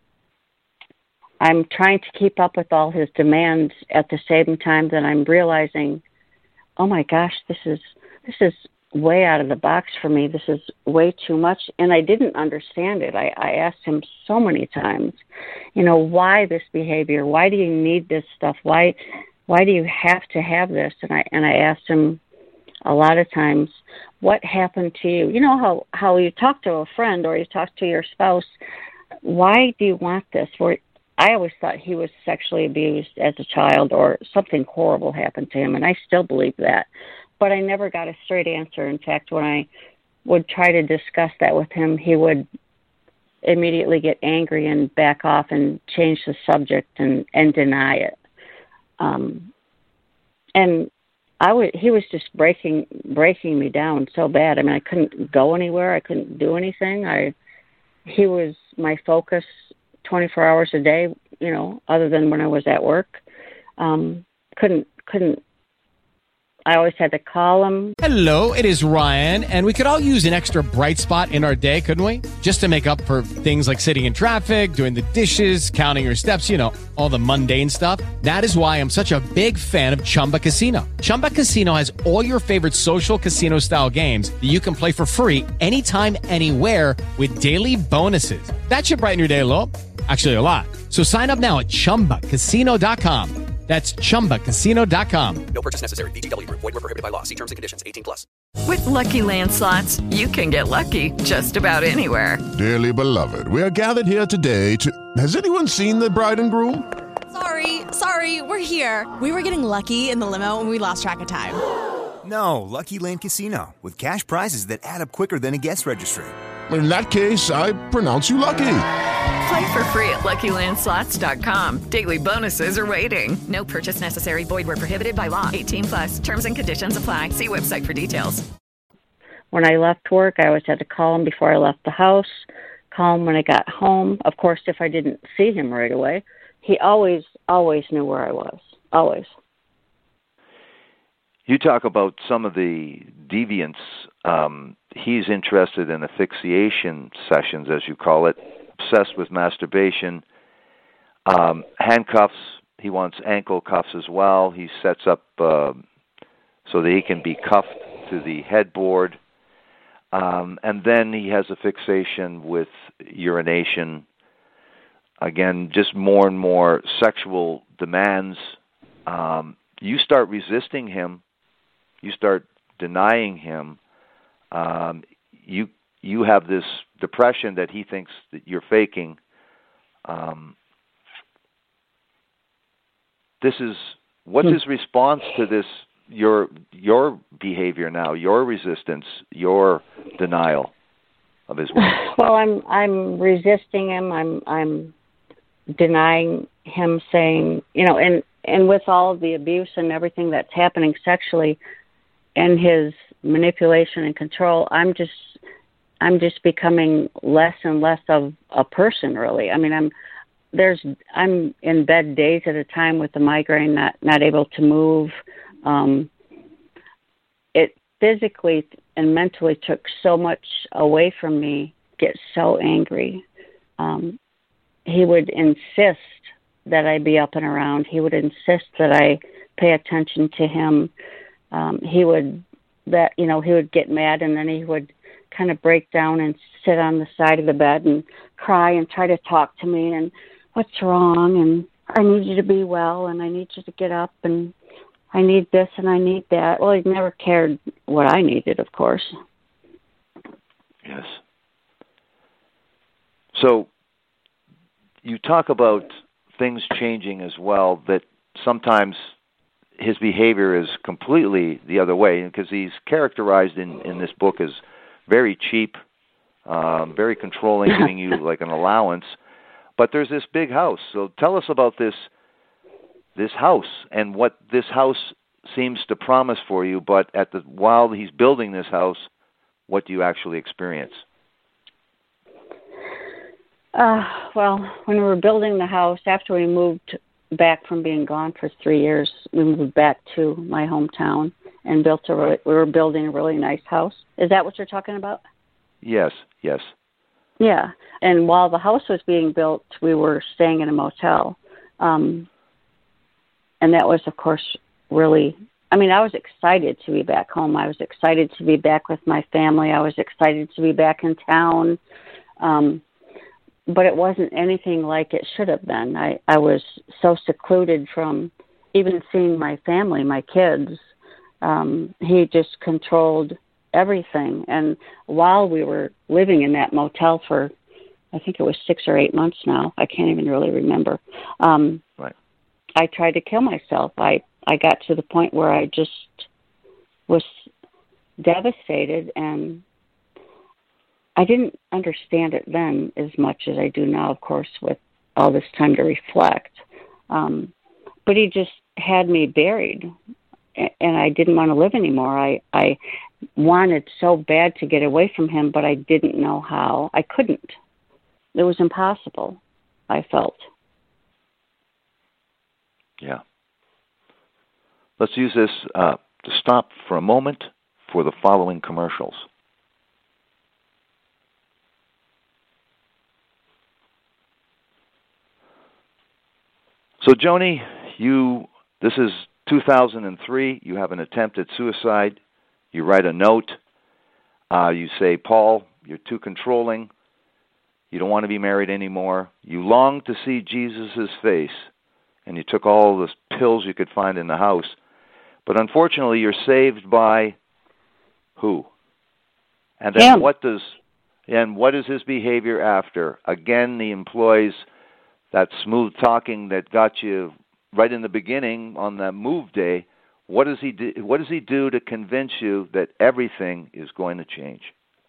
I'm trying to keep up with all his demands at the same time that I'm realizing, oh my gosh, this is this is way out of the box for me. This is way too much. And I didn't understand it. I, I asked him so many times, you know, why this behavior? Why do you need this stuff? Why why do you have to have this? And I and I asked him a lot of times, what happened to you? You know how, how you talk to a friend or you talk to your spouse, why do you want this? Or I always thought he was sexually abused as a child or something horrible happened to him, and I still believe that. But I never got a straight answer. In fact, when I would try to discuss that with him, he would immediately get angry and back off and change the subject and, and deny it. Um, and I would, he was just breaking breaking me down so bad. I mean, I couldn't go anywhere. I couldn't do anything. I he was my focus twenty-four hours a day, you know, other than when I was at work. Um, couldn't couldn't. I always had to call him. Hello, it is Ryan, and we could all use an extra bright spot in our day, couldn't we? Just to make up for things like sitting in traffic, doing the dishes, counting your steps, you know, all the mundane stuff. That is why I'm such a big fan of Chumba Casino. Chumba Casino has all your favorite social casino-style games that you can play for free anytime, anywhere with daily bonuses. That should brighten your day a little. Actually, a lot. So sign up now at chumba casino dot com. That's chumba casino dot com. No purchase necessary. V G W. Void where prohibited by law. See terms and conditions. eighteen plus. With Lucky Land Slots, you can get lucky just about anywhere. Dearly beloved, we are gathered here today to... Has anyone seen the bride and groom? Sorry, sorry, we're here. We were getting lucky in the limo and we lost track of time. No, Lucky Land Casino. With cash prizes that add up quicker than a guest registry. In that case, I pronounce you lucky. Play for free at lucky land slots dot com. Daily bonuses are waiting. No purchase necessary. Void where prohibited by law. eighteen plus. Terms and conditions apply. See website for details. When I left work, I always had to call him before I left the house, call him when I got home. Of course, if I didn't see him right away, he always, always knew where I was. Always. You talk about some of the deviants. Um, he's interested in asphyxiation sessions, as you call it, obsessed with masturbation, um, handcuffs. He wants ankle cuffs as well. He sets up uh, so that he can be cuffed to the headboard. Um, and then he has a fixation with urination. Again, just more and more sexual demands. Um, you start resisting him. You start denying him. Um, you you have this depression that he thinks that you're faking. Um, this is what's his response to this? Your your behavior now, your resistance, your denial of his work. Well, I'm I'm resisting him. I'm I'm denying him, saying, you know, and and with all of the abuse and everything that's happening sexually, and his manipulation and control, I'm just I'm just becoming less and less of a person, really. I mean, I'm there's I'm in bed days at a time with the migraine, not not able to move. Um, it physically and mentally took so much away from me. Get so angry. Um, he would insist that I be up and around. He would insist that I pay attention to him. Um, he would that you know he would get mad, and then he would kind of break down and sit on the side of the bed and cry and try to talk to me and what's wrong, and I need you to be well, and I need you to get up, and I need this and I need that. Well, he never cared what I needed, of course. Yes. So you talk about things changing as well, that sometimes his behavior is completely the other way, because he's characterized in, in this book as very cheap, um, very controlling, giving you like an allowance. But there's this big house. So tell us about this this house and what this house seems to promise for you. But at the while he's building this house, what do you actually experience? Uh, well, when we were building the house, after we moved back from being gone for three years, we moved back to my hometown and built a really, we were building a really nice house. Is that what you're talking about? Yes, yes. Yeah, and while the house was being built, we were staying in a motel. Um, and that was, of course, really, I mean, I was excited to be back home. I was excited to be back with my family. I was excited to be back in town. Um, but it wasn't anything like it should have been. I, I was so secluded from even seeing my family, my kids. Um, he just controlled everything. And while we were living in that motel for, I think it was six or eight months now, I can't even really remember, um, right. I tried to kill myself. I, I got to the point where I just was devastated, and I didn't understand it then as much as I do now, of course, with all this time to reflect. Um, but he just had me buried, and I didn't want to live anymore. I, I wanted so bad to get away from him, but I didn't know how. I couldn't. It was impossible, I felt. Yeah. Let's use this uh, to stop for a moment for the following commercials. So, Joni, you, this is two thousand three. You have an attempt at suicide. You write a note. Uh, you say, Paul, you're too controlling. You don't want to be married anymore. You long to see Jesus' face, and you took all the pills you could find in the house. But unfortunately, you're saved by who? And then Him. what does and what is his behavior after? Again, he employs that smooth talking that got you right in the beginning on that move day. What does he do? What does he do to convince you that everything is going to change?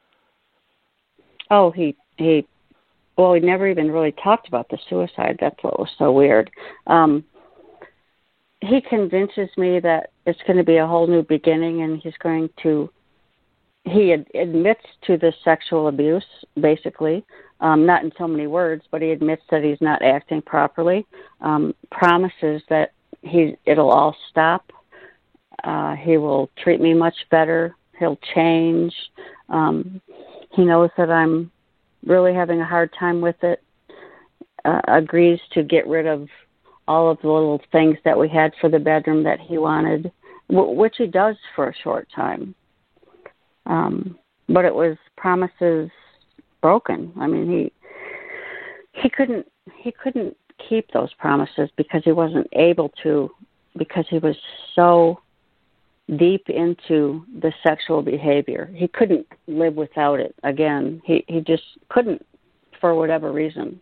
Oh, he he. Well, we never even really talked about the suicide. That's what was so weird. Um, he convinces me that it's going to be a whole new beginning, and he's going to, he ad- admits to the sexual abuse, basically, um, not in so many words, but he admits that he's not acting properly, um, promises that he it'll all stop, uh, he will treat me much better, he'll change, um, he knows that I'm really having a hard time with it, uh, agrees to get rid of all of the little things that we had for the bedroom that he wanted, w- which he does for a short time. Um, but it was promises broken. I mean, he he couldn't he couldn't keep those promises because he wasn't able to, because he was so deep into the sexual behavior. He couldn't live without it. Again, he, he just couldn't for whatever reason.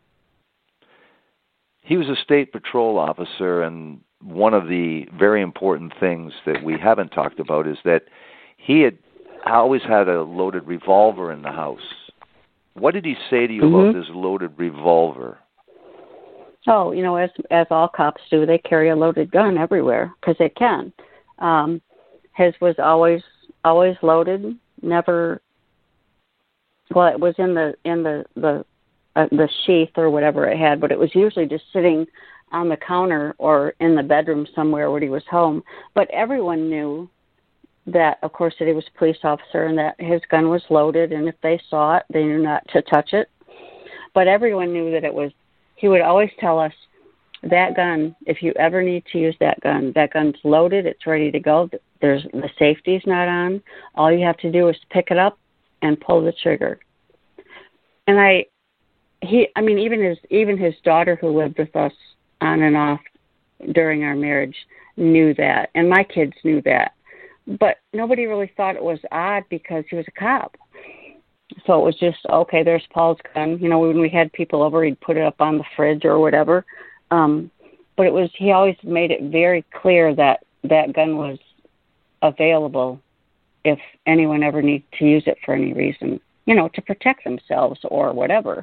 He was a state patrol officer, and one of the very important things that we haven't talked about is that he had always had a loaded revolver in the house. What did he say to you mm-hmm. about this loaded revolver? Oh, you know, as as all cops do, they carry a loaded gun everywhere because they can. Um, his was always always loaded, never. Well, it was in the in the the uh, the sheath or whatever it had, but it was usually just sitting on the counter or in the bedroom somewhere when he was home. But everyone knew that, of course, that he was a police officer and that his gun was loaded, and if they saw it, they knew not to touch it. But everyone knew that it was. He would always tell us, that gun, if you ever need to use that gun, that gun's loaded, it's ready to go. There's the safety's not on. All you have to do is pick it up and pull the trigger. And I, he, I mean, even his even his daughter who lived with us on and off during our marriage knew that, and my kids knew that. But nobody really thought it was odd because he was a cop. So it was just, okay, there's Paul's gun. You know, when we had people over, he'd put it up on the fridge or whatever. Um, but it was, he always made it very clear that that gun was available if anyone ever needed to use it for any reason, you know, to protect themselves or whatever.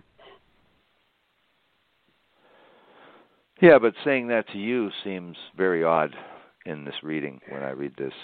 Yeah, but saying that to you seems very odd in this reading when I read this.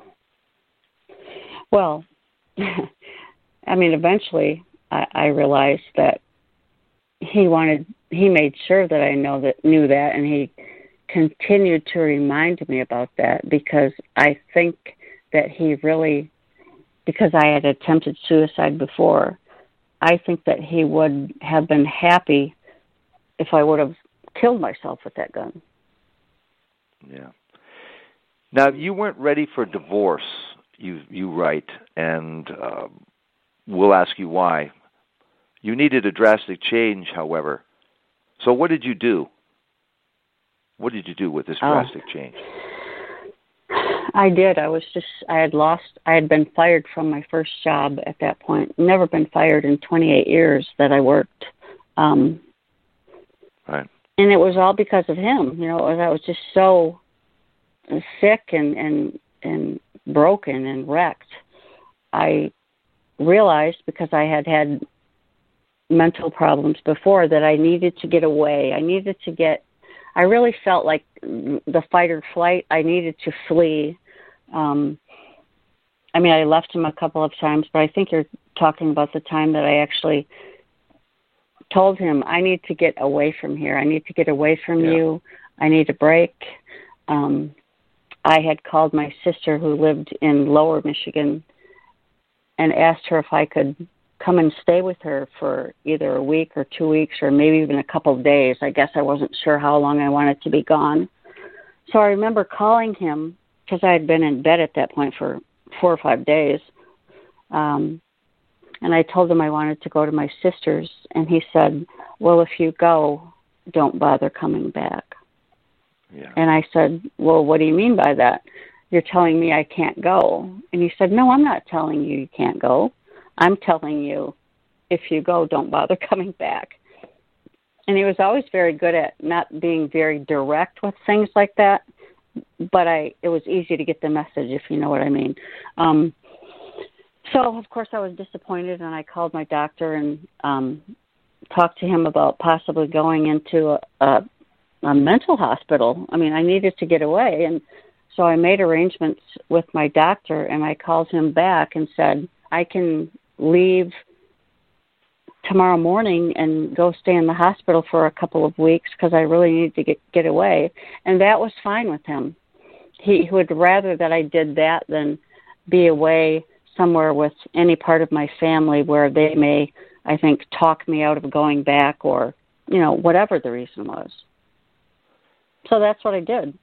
Well, I mean, eventually I, I realized that he wanted, he made sure that I know that knew that, and he continued to remind me about that because I think that he really, because I had attempted suicide before, I think that he would have been happy if I would have killed myself with that gun. Yeah. Now, you weren't ready for divorce, you you write, and uh, we'll ask you why. You needed a drastic change, however. So what did you do? What did you do with this drastic uh, change? I did. I was just, I had lost, I had been fired from my first job at that point. Never been fired in twenty-eight years that I worked. Um, right. And it was all because of him. You know, I was just so sick and, and, and broken and wrecked. I realized, because I had had mental problems before, that I needed to get away. I needed to get, I really felt like the fight or flight. I needed to flee. Um, I mean, I left him a couple of times, but I think you're talking about the time that I actually told him, I need to get away from here. I need to get away from yeah. you. I need a break. Um, I had called my sister, who lived in Lower Michigan, and asked her if I could come and stay with her for either a week or two weeks or maybe even a couple of days. I guess I wasn't sure how long I wanted to be gone. So I remember calling him, because I had been in bed at that point for four or five days. Um, and I told him I wanted to go to my sister's. And he said, well, if you go, don't bother coming back. Yeah. And I said, well, what do you mean by that? You're telling me I can't go. And he said, no, I'm not telling you you can't go. I'm telling you, if you go, don't bother coming back. And he was always very good at not being very direct with things like that, but I it was easy to get the message, if you know what I mean. Um, so, of course, I was disappointed, and I called my doctor and um, talked to him about possibly going into a, a, a mental hospital. I mean, I needed to get away, and so I made arrangements with my doctor, and I called him back and said, I can leave tomorrow morning and go stay in the hospital for a couple of weeks because I really need to get, get away. And that was fine with him. He would rather that I did that than be away somewhere with any part of my family where they may, I think, talk me out of going back or, you know, whatever the reason was. So that's what I did.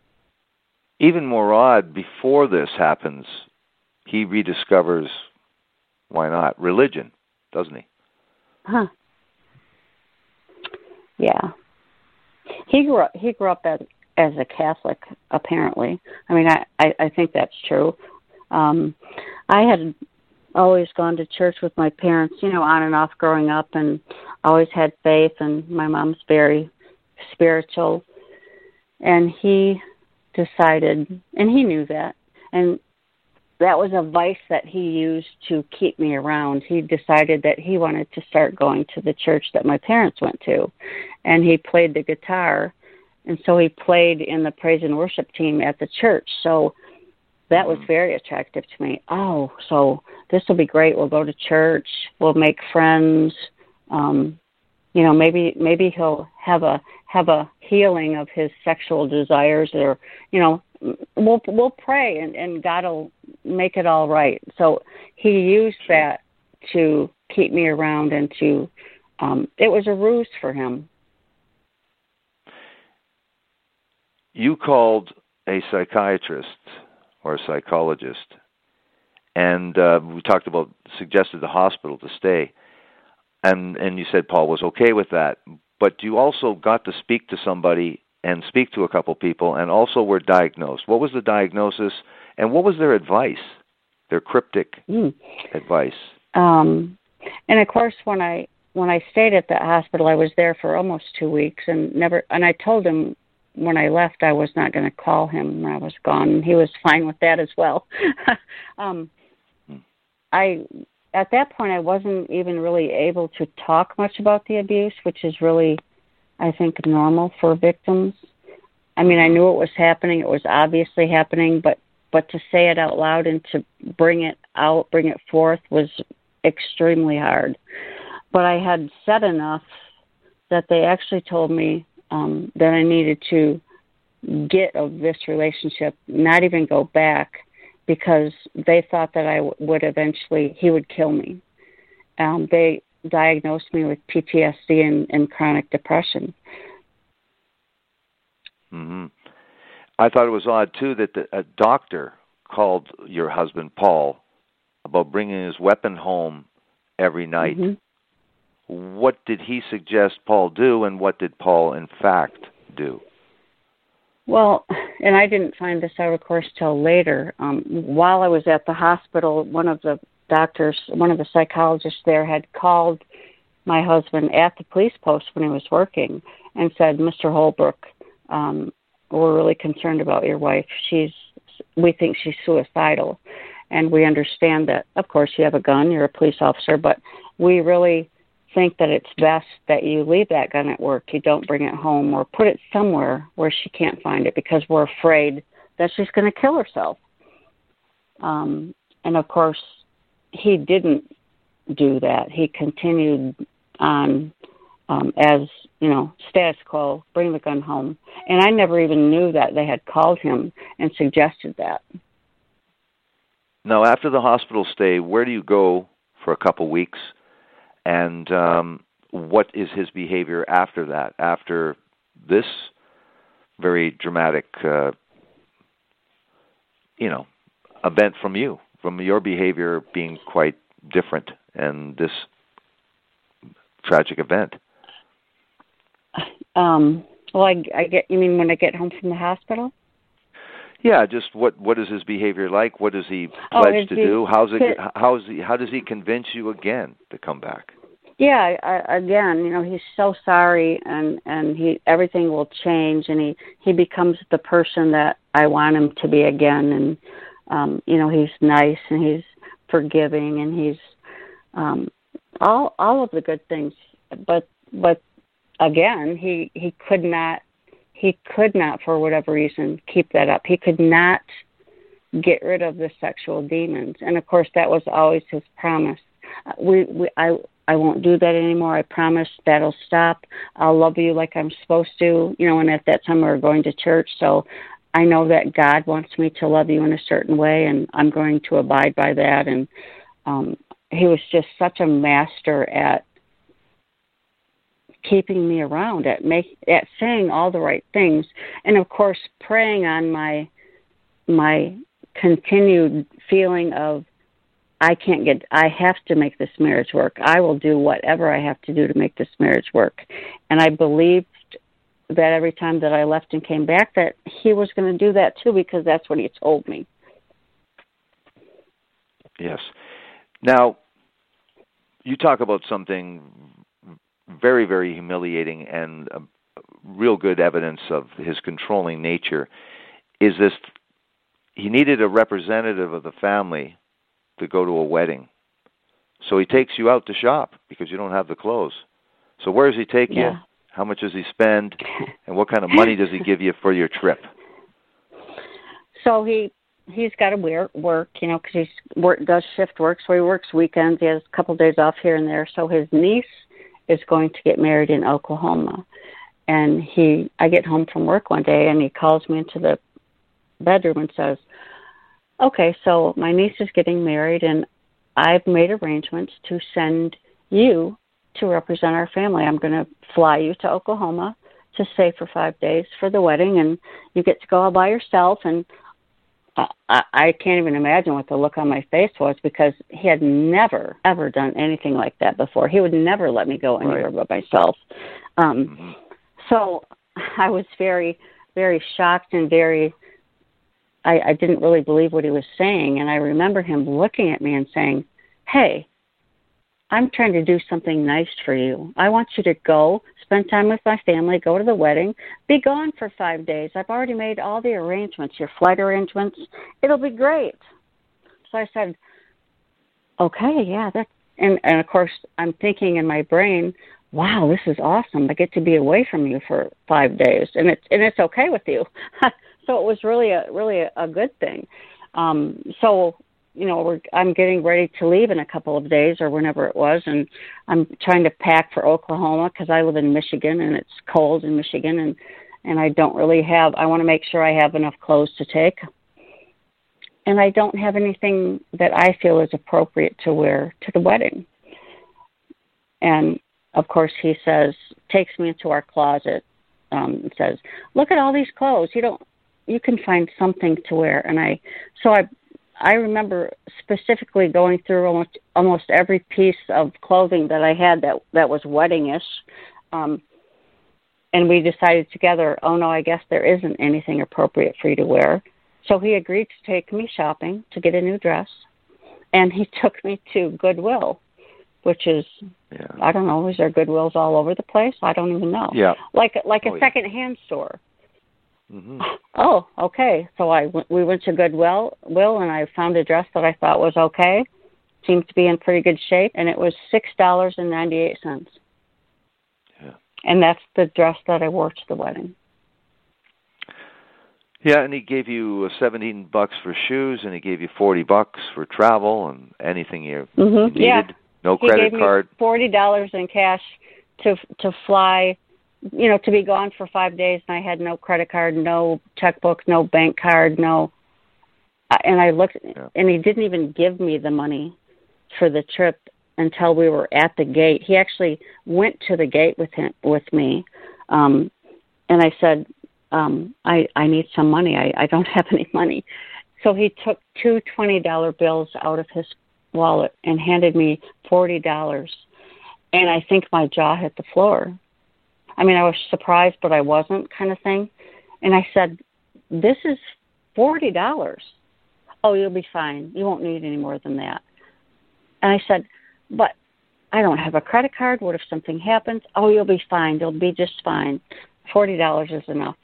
Even more odd, before this happens, he rediscovers, why not, religion, doesn't he? Huh. Yeah. He grew up, he grew up as, as a Catholic, apparently. I mean, I, I, I think that's true. Um, I had always gone to church with my parents, you know, on and off growing up, and always had faith, and my mom's very spiritual. And he decided, and he knew that, and that was a vice that he used to keep me around. He decided that he wanted to start going to the church that my parents went to, and he played the guitar, and so he played in the praise and worship team at the church. So that was very attractive to me. Oh, so this will be great. We'll go to church. We'll make friends. Um, you know, maybe maybe he'll have a have a healing of his sexual desires, or you know, we'll we'll pray and, and God will make it all right. So he used that to keep me around and to um, it was a ruse for him. You called a psychiatrist or a psychologist, and uh, we talked about suggested the hospital to stay, and and you said Paul was okay with that, but you also got to speak to somebody and speak to a couple people, and also were diagnosed. What was the diagnosis, and what was their advice, their cryptic mm. advice? Um, and of course, when I when I stayed at that hospital, I was there for almost two weeks, and never. And I told him when I left, I was not going to call him when I was gone, and he was fine with that as well. um, I at that point, I wasn't even really able to talk much about the abuse, which is really, I think, normal for victims. I mean, I knew it was happening. It was obviously happening, but, but to say it out loud and to bring it out, bring it forth was extremely hard. But I had said enough that they actually told me um, that I needed to get of this relationship, not even go back, because they thought that I w- would eventually, he would kill me. Um, they diagnosed me with P T S D and, and chronic depression. Mm-hmm. I thought it was odd, too, that the, a doctor called your husband, Paul, about bringing his weapon home every night. Mm-hmm. What did he suggest Paul do, and what did Paul, in fact, do? Well, and I didn't find this out, of course, till later. Um, while I was at the hospital, one of the doctors, one of the psychologists there had called my husband at the police post when he was working and said, Mister Holbrook, um, we're really concerned about your wife. She's, we think she's suicidal. And we understand that, of course, you have a gun, you're a police officer, but we really think that it's best that you leave that gun at work. You don't bring it home or put it somewhere where she can't find it, because we're afraid that she's going to kill herself. Um, and, of course, he didn't do that. He continued on um, as, you know, status quo, bring the gun home. And I never even knew that they had called him and suggested that. Now, after the hospital stay, where do you go for a couple weeks? And um, what is his behavior after that, after this very dramatic, uh, you know, event from you, from your behavior being quite different and this tragic event? Um, well, I, I get, you mean when I get home from the hospital? Yeah, just what what is his behavior like? What does he Oh, pledge is to he- do? How's it? his- How's he? How does he convince you again to come back? Yeah, I, again, you know, he's so sorry, and and he everything will change, and he he becomes the person that I want him to be again, and um, you know, he's nice and he's forgiving and he's um, all all of the good things, but but again, he he could not he could not for whatever reason keep that up. He could not get rid of the sexual demons, and of course, that was always his promise. Uh, we we I. I won't do that anymore. I promise that'll stop. I'll love you like I'm supposed to. You know, and at that time we were going to church, so I know that God wants me to love you in a certain way, and I'm going to abide by that. And um, he was just such a master at keeping me around, at make, at saying all the right things, and of course preying on my my continued feeling of, I can't get, I have to make this marriage work. I will do whatever I have to do to make this marriage work. And I believed that every time that I left and came back that he was going to do that too, because that's what he told me. Yes. Now, you talk about something very, very humiliating and uh, real good evidence of his controlling nature. Is this, he needed a representative of the family to go to a wedding. So he takes you out to shop because you don't have the clothes. So where does he take Yeah. you? How much does he spend? And what kind of money does he give you for your trip? So he, he's got to wear, work, you know, because he work, does shift work, so he works weekends. He has a couple of days off here and there. So his niece is going to get married in Oklahoma. And he, I get home from work one day, and he calls me into the bedroom and says, okay, so my niece is getting married, and I've made arrangements to send you to represent our family. I'm going to fly you to Oklahoma to stay for five days for the wedding, and you get to go all by yourself. And I, I can't even imagine what the look on my face was, because he had never, ever done anything like that before. He would never let me go anywhere Right. but myself. Um, Mm-hmm. So I was very, very shocked and very... I, I didn't really believe what he was saying, and I remember him looking at me and saying, hey, I'm trying to do something nice for you. I want you to go, spend time with my family, go to the wedding, be gone for five days. I've already made all the arrangements, your flight arrangements. It'll be great. So I said, okay, yeah. That, and, and, of course, I'm thinking in my brain, wow, this is awesome. I get to be away from you for five days, and it's, and it's okay with you. So it was really a, really a, a good thing. Um, so... you know, we're, I'm getting ready to leave in a couple of days or whenever it was, and I'm trying to pack for Oklahoma because I live in Michigan and it's cold in Michigan, and, and I don't really have, I want to make sure I have enough clothes to take. And I don't have anything that I feel is appropriate to wear to the wedding. And, of course, he says, takes me into our closet um, and says, look at all these clothes. You don't, you can find something to wear. And I, so I, I remember specifically going through almost almost every piece of clothing that I had that, that was wedding-ish. Um, and we decided together, oh, no, I guess there isn't anything appropriate for you to wear. So he agreed to take me shopping to get a new dress. And he took me to Goodwill, which is, yeah. I don't know, is there Goodwills all over the place? I don't even know. Yeah. Like, like oh, a yeah. second-hand store. Mm-hmm. Oh, okay. So I w- we went to Goodwill, Will, and I found a dress that I thought was okay. Seemed to be in pretty good shape, and it was six dollars and ninety-eight cents. Yeah. And that's the dress that I wore to the wedding. Yeah, and he gave you seventeen bucks for shoes, and he gave you forty bucks for travel and anything you, mm-hmm. you needed. Yeah. No he credit gave card. Me forty dollars in cash to to fly. You know, to be gone for five days, and I had no credit card, no checkbook, no bank card, no. And I looked, yeah. and he didn't even give me the money for the trip until we were at the gate. He actually went to the gate with him, with me, um, and I said, um, I, I need some money. I, I don't have any money. So he took two twenty dollar bills out of his wallet and handed me forty dollars, and I think my jaw hit the floor. I mean, I was surprised, but I wasn't, kind of thing. And I said, this is forty dollars. Oh, you'll be fine. You won't need any more than that. And I said, but I don't have a credit card. What if something happens? Oh, you'll be fine. You'll be just fine. forty dollars is enough.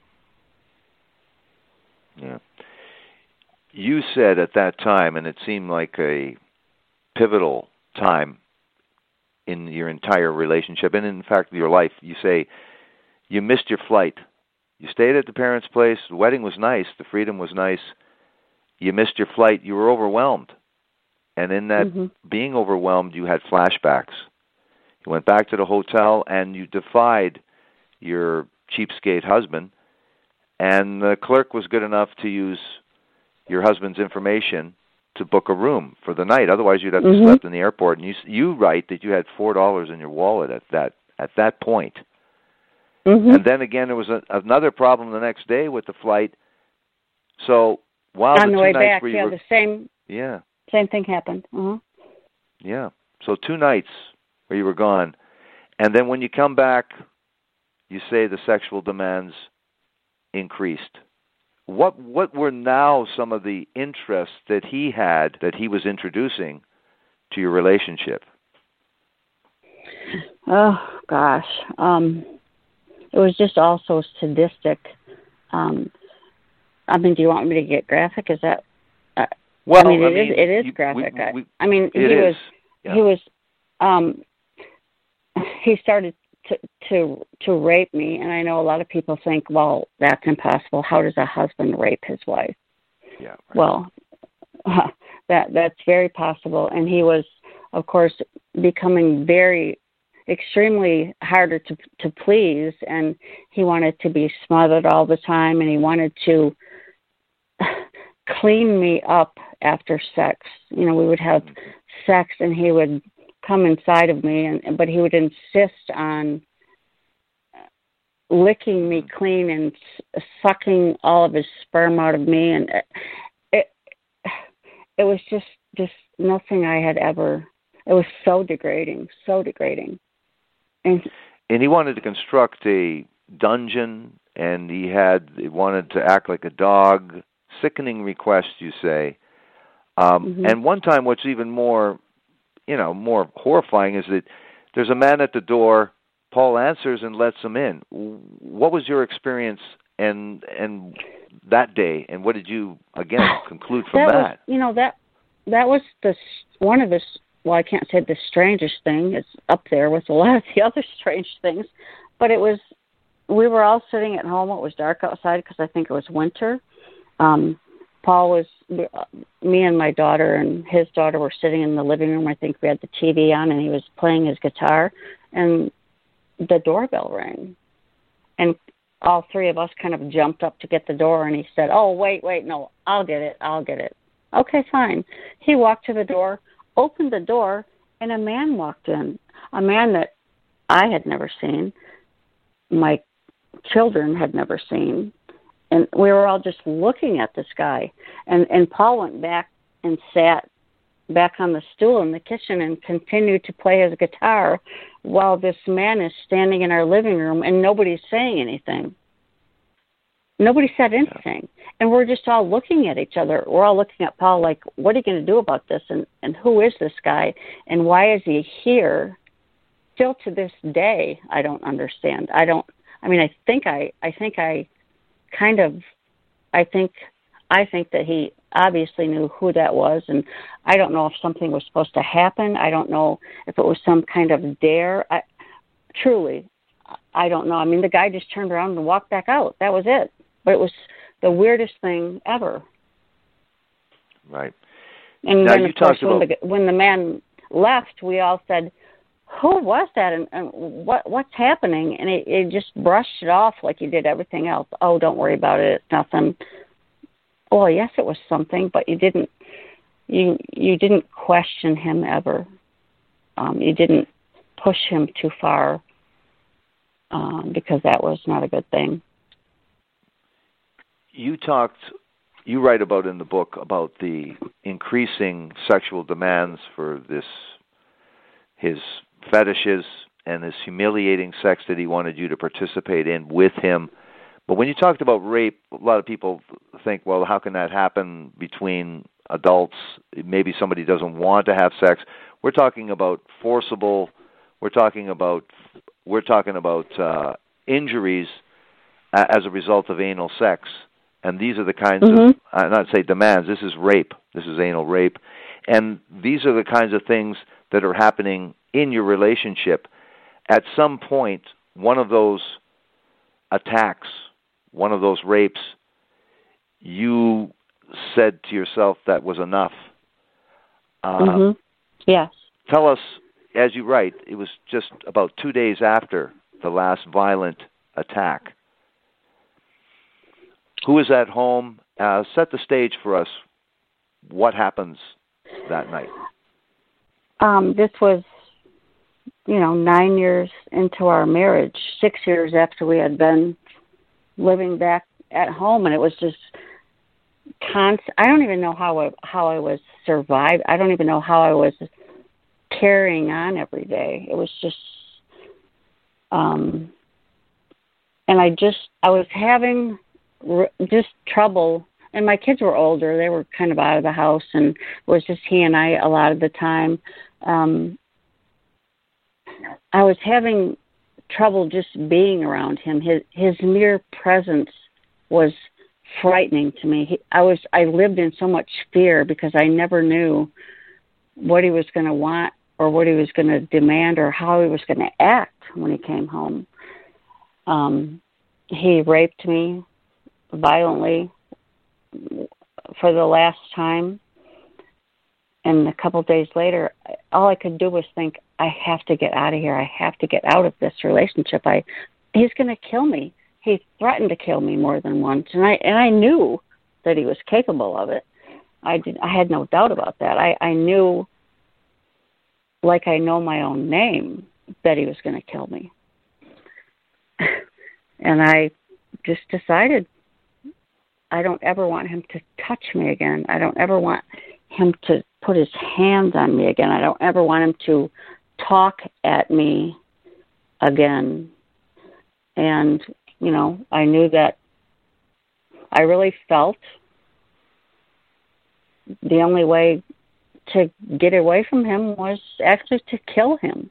Yeah. You said at that time, and it seemed like a pivotal time in your entire relationship, and in fact your life, you say you missed your flight. You stayed at the parents' place. The wedding was nice. The freedom was nice. You missed your flight. You were overwhelmed. And in that mm-hmm. being overwhelmed, you had flashbacks. You went back to the hotel, and you defied your cheapskate husband, and the clerk was good enough to use your husband's information to book a room for the night. Otherwise, you'd have to mm-hmm. sleep in the airport. And you you write that you had four dollars in your wallet at that at that point. Mm-hmm. And then again, there was a, another problem the next day with the flight. So while on the, the two way nights back, where you yeah, were, the same yeah, same thing happened. Uh-huh. Yeah. So two nights where you were gone, and then when you come back, you say the sexual demands increased. What what were now some of the interests that he had that he was introducing to your relationship? Oh gosh, um, it was just all so sadistic. Um, I mean, do you want me to get graphic? Is that? Uh, well, I mean, it I mean, is. It is you, graphic. we, we, I, I mean, he it was. Is. Yeah. He was. Um, he started to to to rape me, and I know a lot of people think, well, that's impossible. How does a husband rape his wife? Yeah. Right. Well, uh, that that's very possible, and he was, of course, becoming very, extremely harder to to please, and he wanted to be smothered all the time, and he wanted to clean me up after sex. You know, we would have mm-hmm. sex, and he would come inside of me, and but he would insist on licking me clean and sucking all of his sperm out of me, and it it, it was just just nothing I had ever. It was so degrading, so degrading. And and he wanted to construct a dungeon, and he had he wanted to act like a dog. Sickening requests, you say. Um, mm-hmm. And one time, what's even more you know, more horrifying is that there's a man at the door. Paul answers and lets him in. What was your experience and and that day, and what did you again conclude from that? that? Was, you know that that was the one of the well, I can't say the strangest thing. It's up there with a lot of the other strange things, but it was. We were all sitting at home. It was dark outside because I think it was winter. Um, Paul was, me and my daughter and his daughter were sitting in the living room. I think we had the T V on, and he was playing his guitar, and the doorbell rang. And all three of us kind of jumped up to get the door, and he said, oh, wait, wait, no, I'll get it, I'll get it. Okay, fine. He walked to the door, opened the door, and a man walked in, a man that I had never seen, my children had never seen. And we were all just looking at this guy. And, and Paul went back and sat back on the stool in the kitchen and continued to play his guitar while this man is standing in our living room and nobody's saying anything. Nobody said anything. And we're just all looking at each other. We're all looking at Paul like, what are you going to do about this? And, and who is this guy? And why is he here? Still to this day, I don't understand. I don't, I mean, I think I, I think I, kind of, I think, I think that he obviously knew who that was, and I don't know if something was supposed to happen. I don't know if it was some kind of dare. I, truly, I don't know. I mean, the guy just turned around and walked back out. That was it. But it was the weirdest thing ever. Right. And now then, you of course, talked about... when, the, when the man left, we all said, who was that, and, and what what's happening? And he, he just brushed it off like he did everything else. Oh, don't worry about it. It's nothing. Well, yes, it was something, but you didn't you you didn't question him ever. Um, you didn't push him too far um, because that was not a good thing. You talked, you write about in the book about the increasing sexual demands for this his fetishes and this humiliating sex that he wanted you to participate in with him. But when you talked about rape, a lot of people think, well, how can that happen between adults? Maybe somebody doesn't want to have sex. We're talking about forcible. We're talking about we're talking about uh, injuries as a result of anal sex, and these are the kinds mm-hmm. of uh, not say demands. This is rape. This is anal rape, and these are the kinds of things that are happening in your relationship. At some point, one of those attacks, one of those rapes, you said to yourself that was enough. Uh, mm-hmm. Yes. Tell us, as you write, it was just about two days after the last violent attack. Who was at home? Uh, set the stage for us. What happens that night? Um, this was, you know, nine years into our marriage, six years after we had been living back at home, and it was just constant. I don't even know how I, how I was survived. I don't even know how I was carrying on every day. It was just, um, and I just, I was having r- just trouble. And my kids were older. They were kind of out of the house, and it was just he and I a lot of the time. Um, I was having trouble just being around him. His his mere presence was frightening to me. He, I was I lived in so much fear because I never knew what he was going to want or what he was going to demand or how he was going to act when he came home. Um, he raped me violently for the last time, and a couple of days later, all I could do was think, I have to get out of here. I have to get out of this relationship. I, he's going to kill me. He threatened to kill me more than once, and I and I knew that he was capable of it. I did. I had no doubt about that. I, I knew, like I know my own name, that he was going to kill me, and I just decided, I don't ever want him to touch me again. I don't ever want him to put his hands on me again. I don't ever want him to talk at me again. And, you know, I knew that I really felt the only way to get away from him was actually to kill him.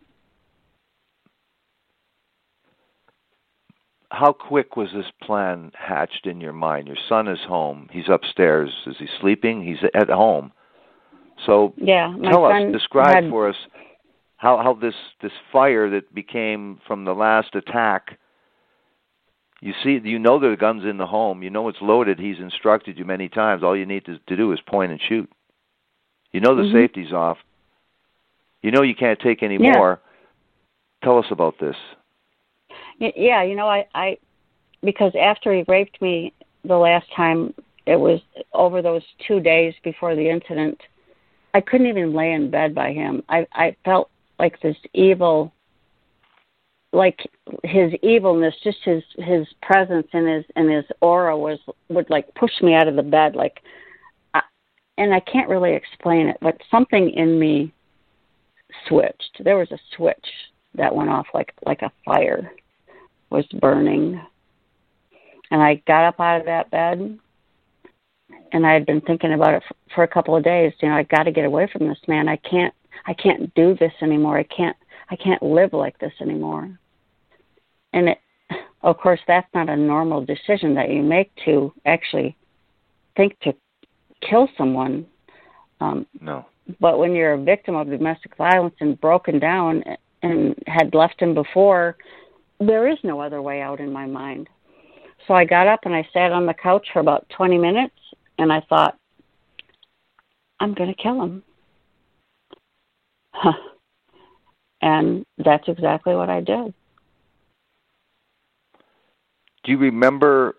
How quick was this plan hatched in your mind? Your son is home. He's upstairs. Is he sleeping? He's at home. So yeah, my tell son us, describe had, for us how, how this, this fire that became from the last attack, you see, you know the gun's in the home. You know it's loaded. He's instructed you many times. All you need to, to do is point and shoot. You know the mm-hmm. safety's off. You know you can't take any yeah. more. Tell us about this. Yeah, you know, I, I, because after he raped me the last time, it was over those two days before the incident, I couldn't even lay in bed by him. I, I felt like this evil, like his evilness, just his, his presence and his, and his aura was, would like push me out of the bed. Like, I, and I can't really explain it, but something in me switched. There was a switch that went off like, like a fire was burning. And I got up out of that bed, and I had been thinking about it for, for a couple of days. You know, I got to get away from this man. I can't, I can't do this anymore. I can't, I can't live like this anymore. And it, of course, that's not a normal decision that you make to actually think to kill someone. Um, no. But when you're a victim of domestic violence and broken down and had left him before, there is no other way out in my mind. So I got up and I sat on the couch for about twenty minutes, and I thought, I'm going to kill him. Huh. And that's exactly what I did. Do you remember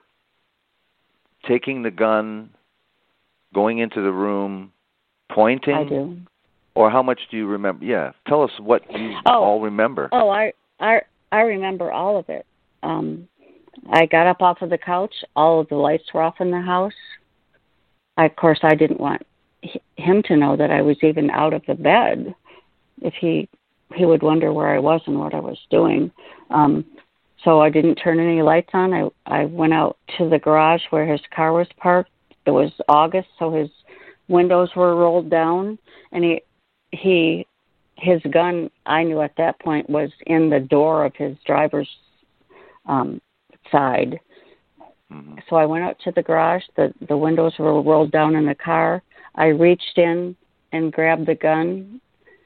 taking the gun, going into the room, pointing? I do. Or how much do you remember? Yeah, tell us what you oh, all remember. Oh, I, I, I remember all of it. Um, I got up off of the couch. All of the lights were off in the house. I, of course, I didn't want him to know that I was even out of the bed. If he he would wonder where I was and what I was doing. Um, so I didn't turn any lights on. I I went out to the garage where his car was parked. It was August, so his windows were rolled down, and he he. His gun, I knew at that point, was in the door of his driver's um, side. Mm-hmm. So I went out to the garage. The, the windows were rolled down in the car. I reached in and grabbed the gun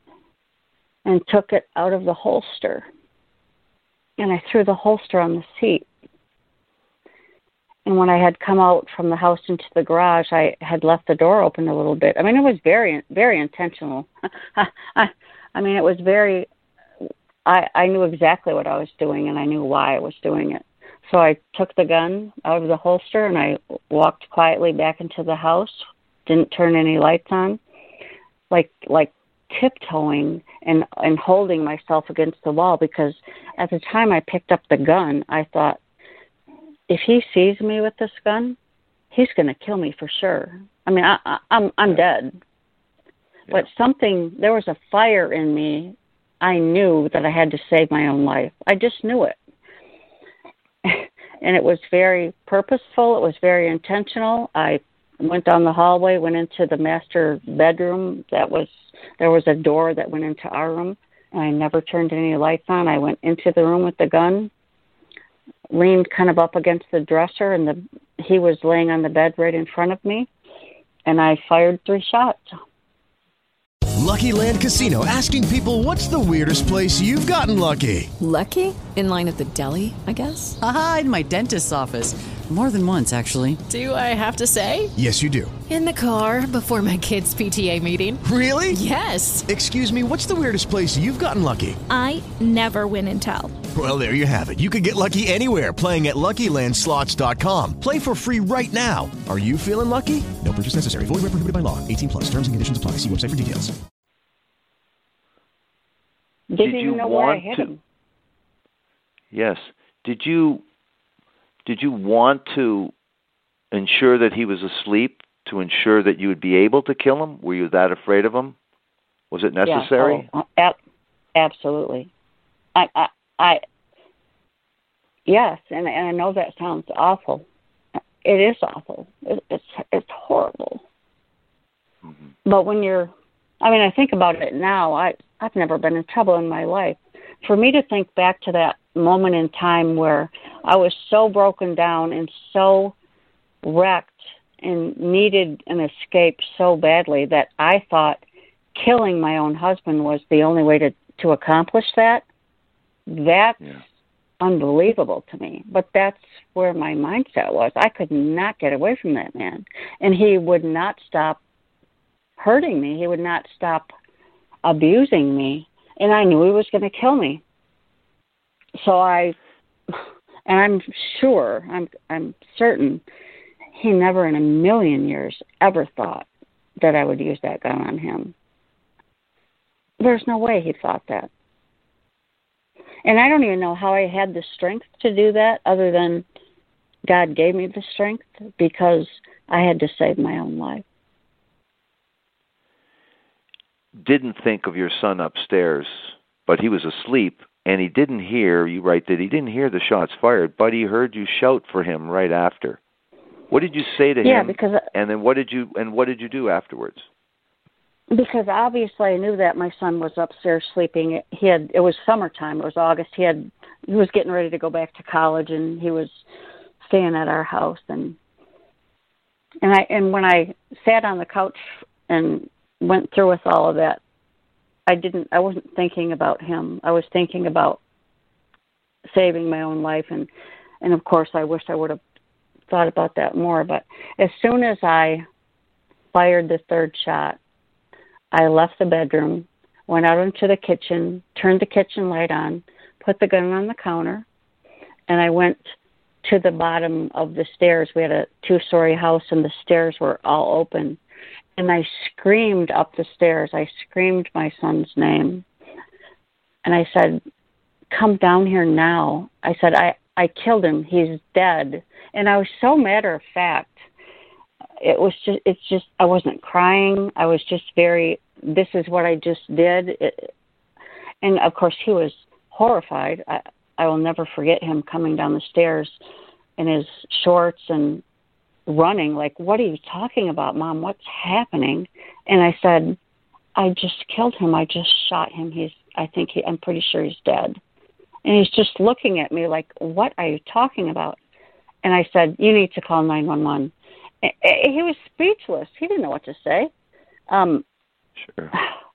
and took it out of the holster. And I threw the holster on the seat. And when I had come out from the house into the garage, I had left the door open a little bit. I mean, it was very, very intentional. I, I mean, it was very, I, I knew exactly what I was doing, and I knew why I was doing it. So I took the gun out of the holster, and I walked quietly back into the house, didn't turn any lights on, like like tiptoeing and, and holding myself against the wall, because at the time I picked up the gun, I thought, if he sees me with this gun, he's going to kill me for sure. I mean, I, I, I'm I'm dead. Yeah. But something, there was a fire in me. I knew that I had to save my own life. I just knew it. And it was very purposeful. It was very intentional. I went down the hallway, went into the master bedroom. That was, there was a door that went into our room, and I never turned any lights on. I went into the room with the gun, leaned kind of up against the dresser, and the he was laying on the bed right in front of me, and I fired three shots. Lucky Land Casino, asking people, what's the weirdest place you've gotten lucky? Lucky? In line at the deli, I guess? Aha, in my dentist's office. More than once, actually. Do I have to say? Yes, you do. In the car before my kids' P T A meeting. Really? Yes. Excuse me, what's the weirdest place you've gotten lucky? I never win and tell. Well, there you have it. You can get lucky anywhere, playing at Lucky Land Slots dot com. Play for free right now. Are you feeling lucky? No purchase necessary. Void where prohibited by law. eighteen plus. Terms and conditions apply. See website for details. Didn't Did even you know where I want hit to? him. Yes. Did you? Did you want to ensure that he was asleep, to ensure that you would be able to kill him? Were you that afraid of him? Was it necessary? Yeah, oh, ab- absolutely. I, I, I, yes, and, and I know that sounds awful. It is awful. It, it's it's horrible. Mm-hmm. But when you're I mean, I think about it now. I, I've never been in trouble in my life. For me to think back to that moment in time where I was so broken down and so wrecked and needed an escape so badly that I thought killing my own husband was the only way to, to accomplish that, that's yeah. unbelievable to me. But that's where my mindset was. I could not get away from that man. And he would not stop hurting me. He would not stop abusing me. And I knew he was going to kill me. So I, and I'm sure, I'm I'm certain, he never in a million years ever thought that I would use that gun on him. There's no way he thought that. And I don't even know how I had the strength to do that other than God gave me the strength because I had to save my own life. Didn't think of your son upstairs, but he was asleep, and he didn't hear, you write that he didn't hear the shots fired, but he heard you shout for him right after. What did you say to yeah, him? Because, and then what did you and what did you do afterwards? Because obviously I knew that my son was upstairs sleeping. He had it was summertime, it was August. He had he was getting ready to go back to college, and he was staying at our house, and and I and when I sat on the couch and went through with all of that, I didn't I wasn't thinking about him. I was thinking about saving my own life, and and of course I wish I would have thought about that more. But as soon as I fired the third shot, I left the bedroom, went out into the kitchen, turned the kitchen light on, put the gun on the counter, and I went to the bottom of the stairs. We had a two-story house, and the stairs were all open. And I screamed up the stairs. I screamed my son's name. And I said, come down here now. I said, I, I killed him. He's dead. And I was so matter of fact. It was just, it's just, I wasn't crying. I was just very, this is what I just did. It, and of course he was horrified. I, I will never forget him coming down the stairs in his shorts and running like, what are you talking about, Mom? What's happening? And I said, I just killed him. I just shot him. He's, I think he, I'm pretty sure he's dead. And he's just looking at me like, what are you talking about? And I said, you need to call nine one one. He was speechless. He didn't know what to say. Um, sure.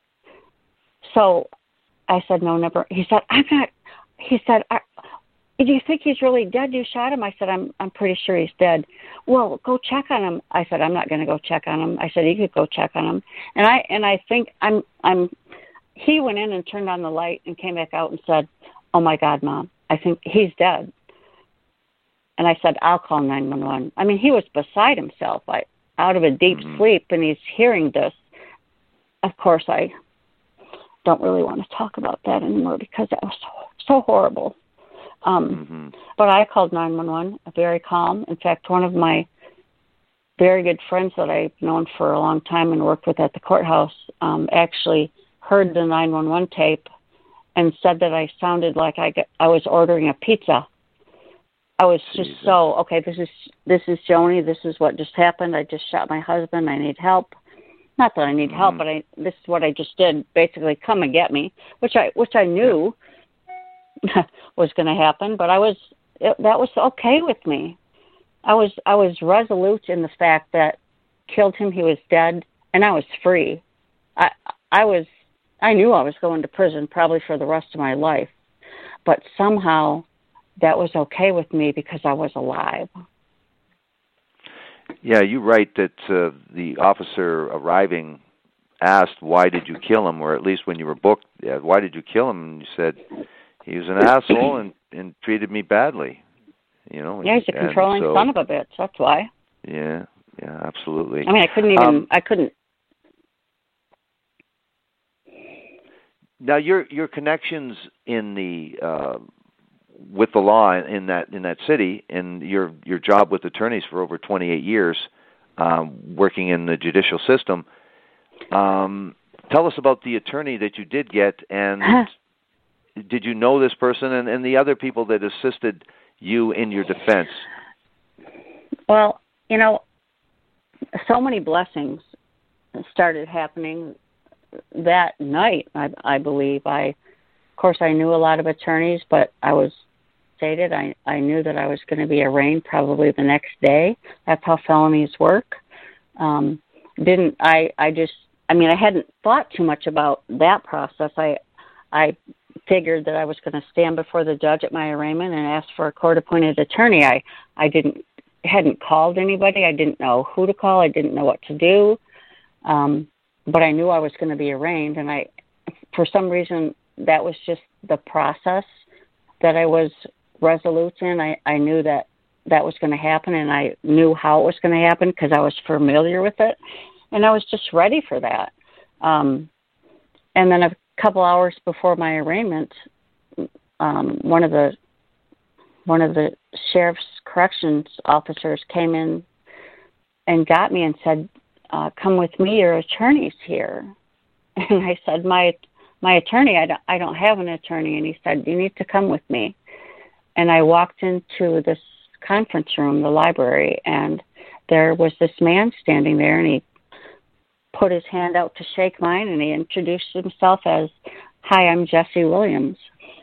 So I said, no, never. He said, I'm not. He said, do you think he's really dead? You shot him? I said, I'm I'm pretty sure he's dead. Well, go check on him. I said, I'm not going to go check on him. I said, you could go check on him. And I and I think I'm I'm. He went in and turned on the light and came back out and said, oh my God, Mom, I think he's dead. And I said, I'll call nine one one. I mean, he was beside himself, I, out of a deep mm-hmm. sleep, and he's hearing this. Of course, I don't really want to talk about that anymore because that was so, so horrible. Um, mm-hmm. But I called nine one one, very calm. In fact, one of my very good friends that I've known for a long time and worked with at the courthouse um, actually heard the nine one one tape and said that I sounded like I, got, I was ordering a pizza. I was just Jesus. so, okay, this is this is Joni, this is what just happened. I just shot my husband. I need help. Not that I need mm-hmm. help, but I this is what I just did. Basically, come and get me, which I which I knew yeah. was going to happen, but I was it, that was okay with me. I was I was resolute in the fact that killed him, he was dead, and I was free. I I was I knew I was going to prison probably for the rest of my life, but somehow that was okay with me because I was alive. Yeah, you write that uh, the officer arriving asked, why did you kill him? Or at least when you were booked, yeah, why did you kill him? And you said, he was an asshole and, and treated me badly. You know. Yeah, he's a controlling so, son of a bitch, that's why. Yeah, yeah, absolutely. I mean, I couldn't even, um, I couldn't. Now, your your connections in the... Uh, with the law in that in that city, and your your job with attorneys for over twenty-eight years, um, working in the judicial system. Um, tell us about the attorney that you did get, and did you know this person and, and the other people that assisted you in your defense? Well, you know, so many blessings started happening that night, I, I believe. I, of course, I knew a lot of attorneys, but I was stated I, I knew that I was going to be arraigned probably the next day. That's how felonies work. Um, didn't I? I just, I mean, I hadn't thought too much about that process. I, I figured that I was going to stand before the judge at my arraignment and ask for a court-appointed attorney. I, I didn't, hadn't called anybody. I didn't know who to call. I didn't know what to do. Um, but I knew I was going to be arraigned, and I, for some reason, that was just the process that I was resolute in. I, I knew that that was going to happen, and I knew how it was going to happen because I was familiar with it, and I was just ready for that. Um, and then a couple hours before my arraignment, um, one of the one of the sheriff's corrections officers came in and got me and said, uh, "Come with me. Your attorney's here." And I said, "My my attorney. I don't I don't have an attorney." And he said, "You need to come with me." And I walked into this conference room, the library, and there was this man standing there, and he put his hand out to shake mine, and he introduced himself as, "Hi, I'm Jesse Williams."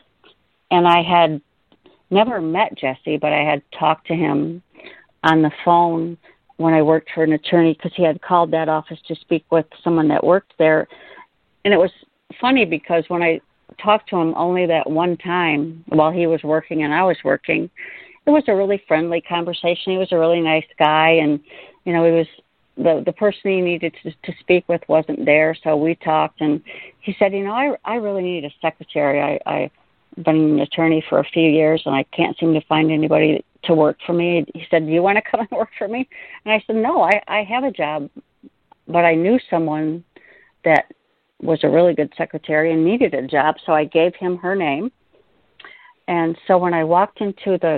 And I had never met Jesse, but I had talked to him on the phone when I worked for an attorney because he had called that office to speak with someone that worked there. And it was funny because when I talked to him only that one time while he was working and I was working, it was a really friendly conversation. He was a really nice guy, and, you know, he was the the person he needed to, to speak with wasn't there, so we talked, and he said, you know, I, I really need a secretary. I, I've been an attorney for a few years, and I can't seem to find anybody to work for me. He said, do you want to come and work for me? And I said, no, I, I have a job, but I knew someone that was a really good secretary and needed a job, so I gave him her name. And so when I walked into the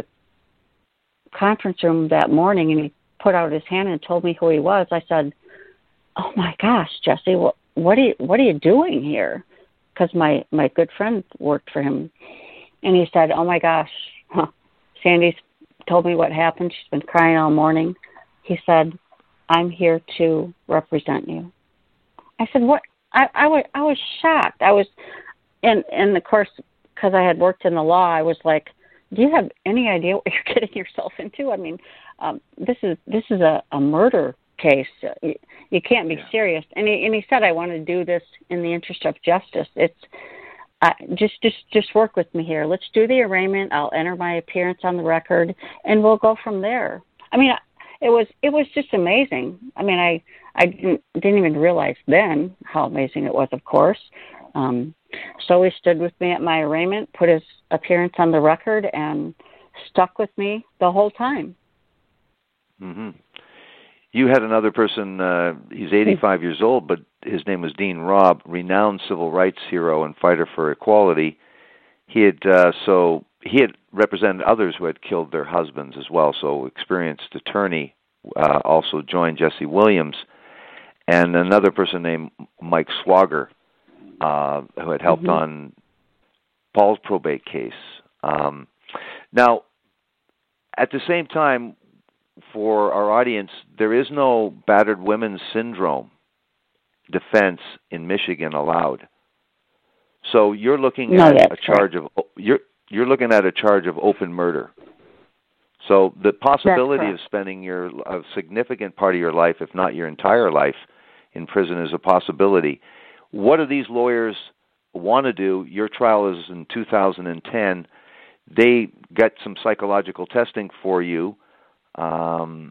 conference room that morning and he put out his hand and told me who he was, I said, oh my gosh, Jesse, what, what are you, what are you doing here? Because my, my good friend worked for him. And he said, oh my gosh, huh, Sandy's told me what happened. She's been crying all morning. He said, I'm here to represent you. I said, what? I, I, was, I was shocked. I was, and, and of course, because I had worked in the law, I was like, do you have any idea what you're getting yourself into? I mean, um, this is this is a, a murder case. You, you can't be yeah. serious. And he, and he said, I want to do this in the interest of justice. It's uh, just just just work with me here. Let's do the arraignment. I'll enter my appearance on the record, and we'll go from there. I mean, it was it was just amazing. I mean, I I didn't didn't even realize then how amazing it was. Of course. Um, so he stood with me at my arraignment, put his appearance on the record, and stuck with me the whole time. Mm-hmm. You had another person, uh, he's eighty-five years old, but his name was Dean Robb, renowned civil rights hero and fighter for equality. He had, uh, so he had represented others who had killed their husbands as well, so experienced attorney uh, also joined Jesse Williams, and another person named Mike Swager, Uh, who had helped mm-hmm. on Paul's probate case. Um, now, at the same time, for our audience, there is no battered women's syndrome defense in Michigan allowed. So you're looking no, at a charge correct. of you're you're looking at a charge of open murder. So the possibility of spending your a significant part of your life, if not your entire life, in prison is a possibility. What do these lawyers want to do? Your trial is in two thousand ten. They got some psychological testing for you, um,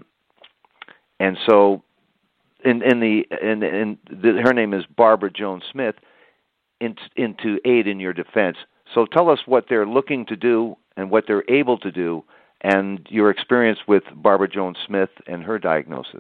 and so in, in the in, in the, her name is Barbara Jones Smith. In, into aid in your defense. So tell us what they're looking to do and what they're able to do, and your experience with Barbara Jones Smith and her diagnosis.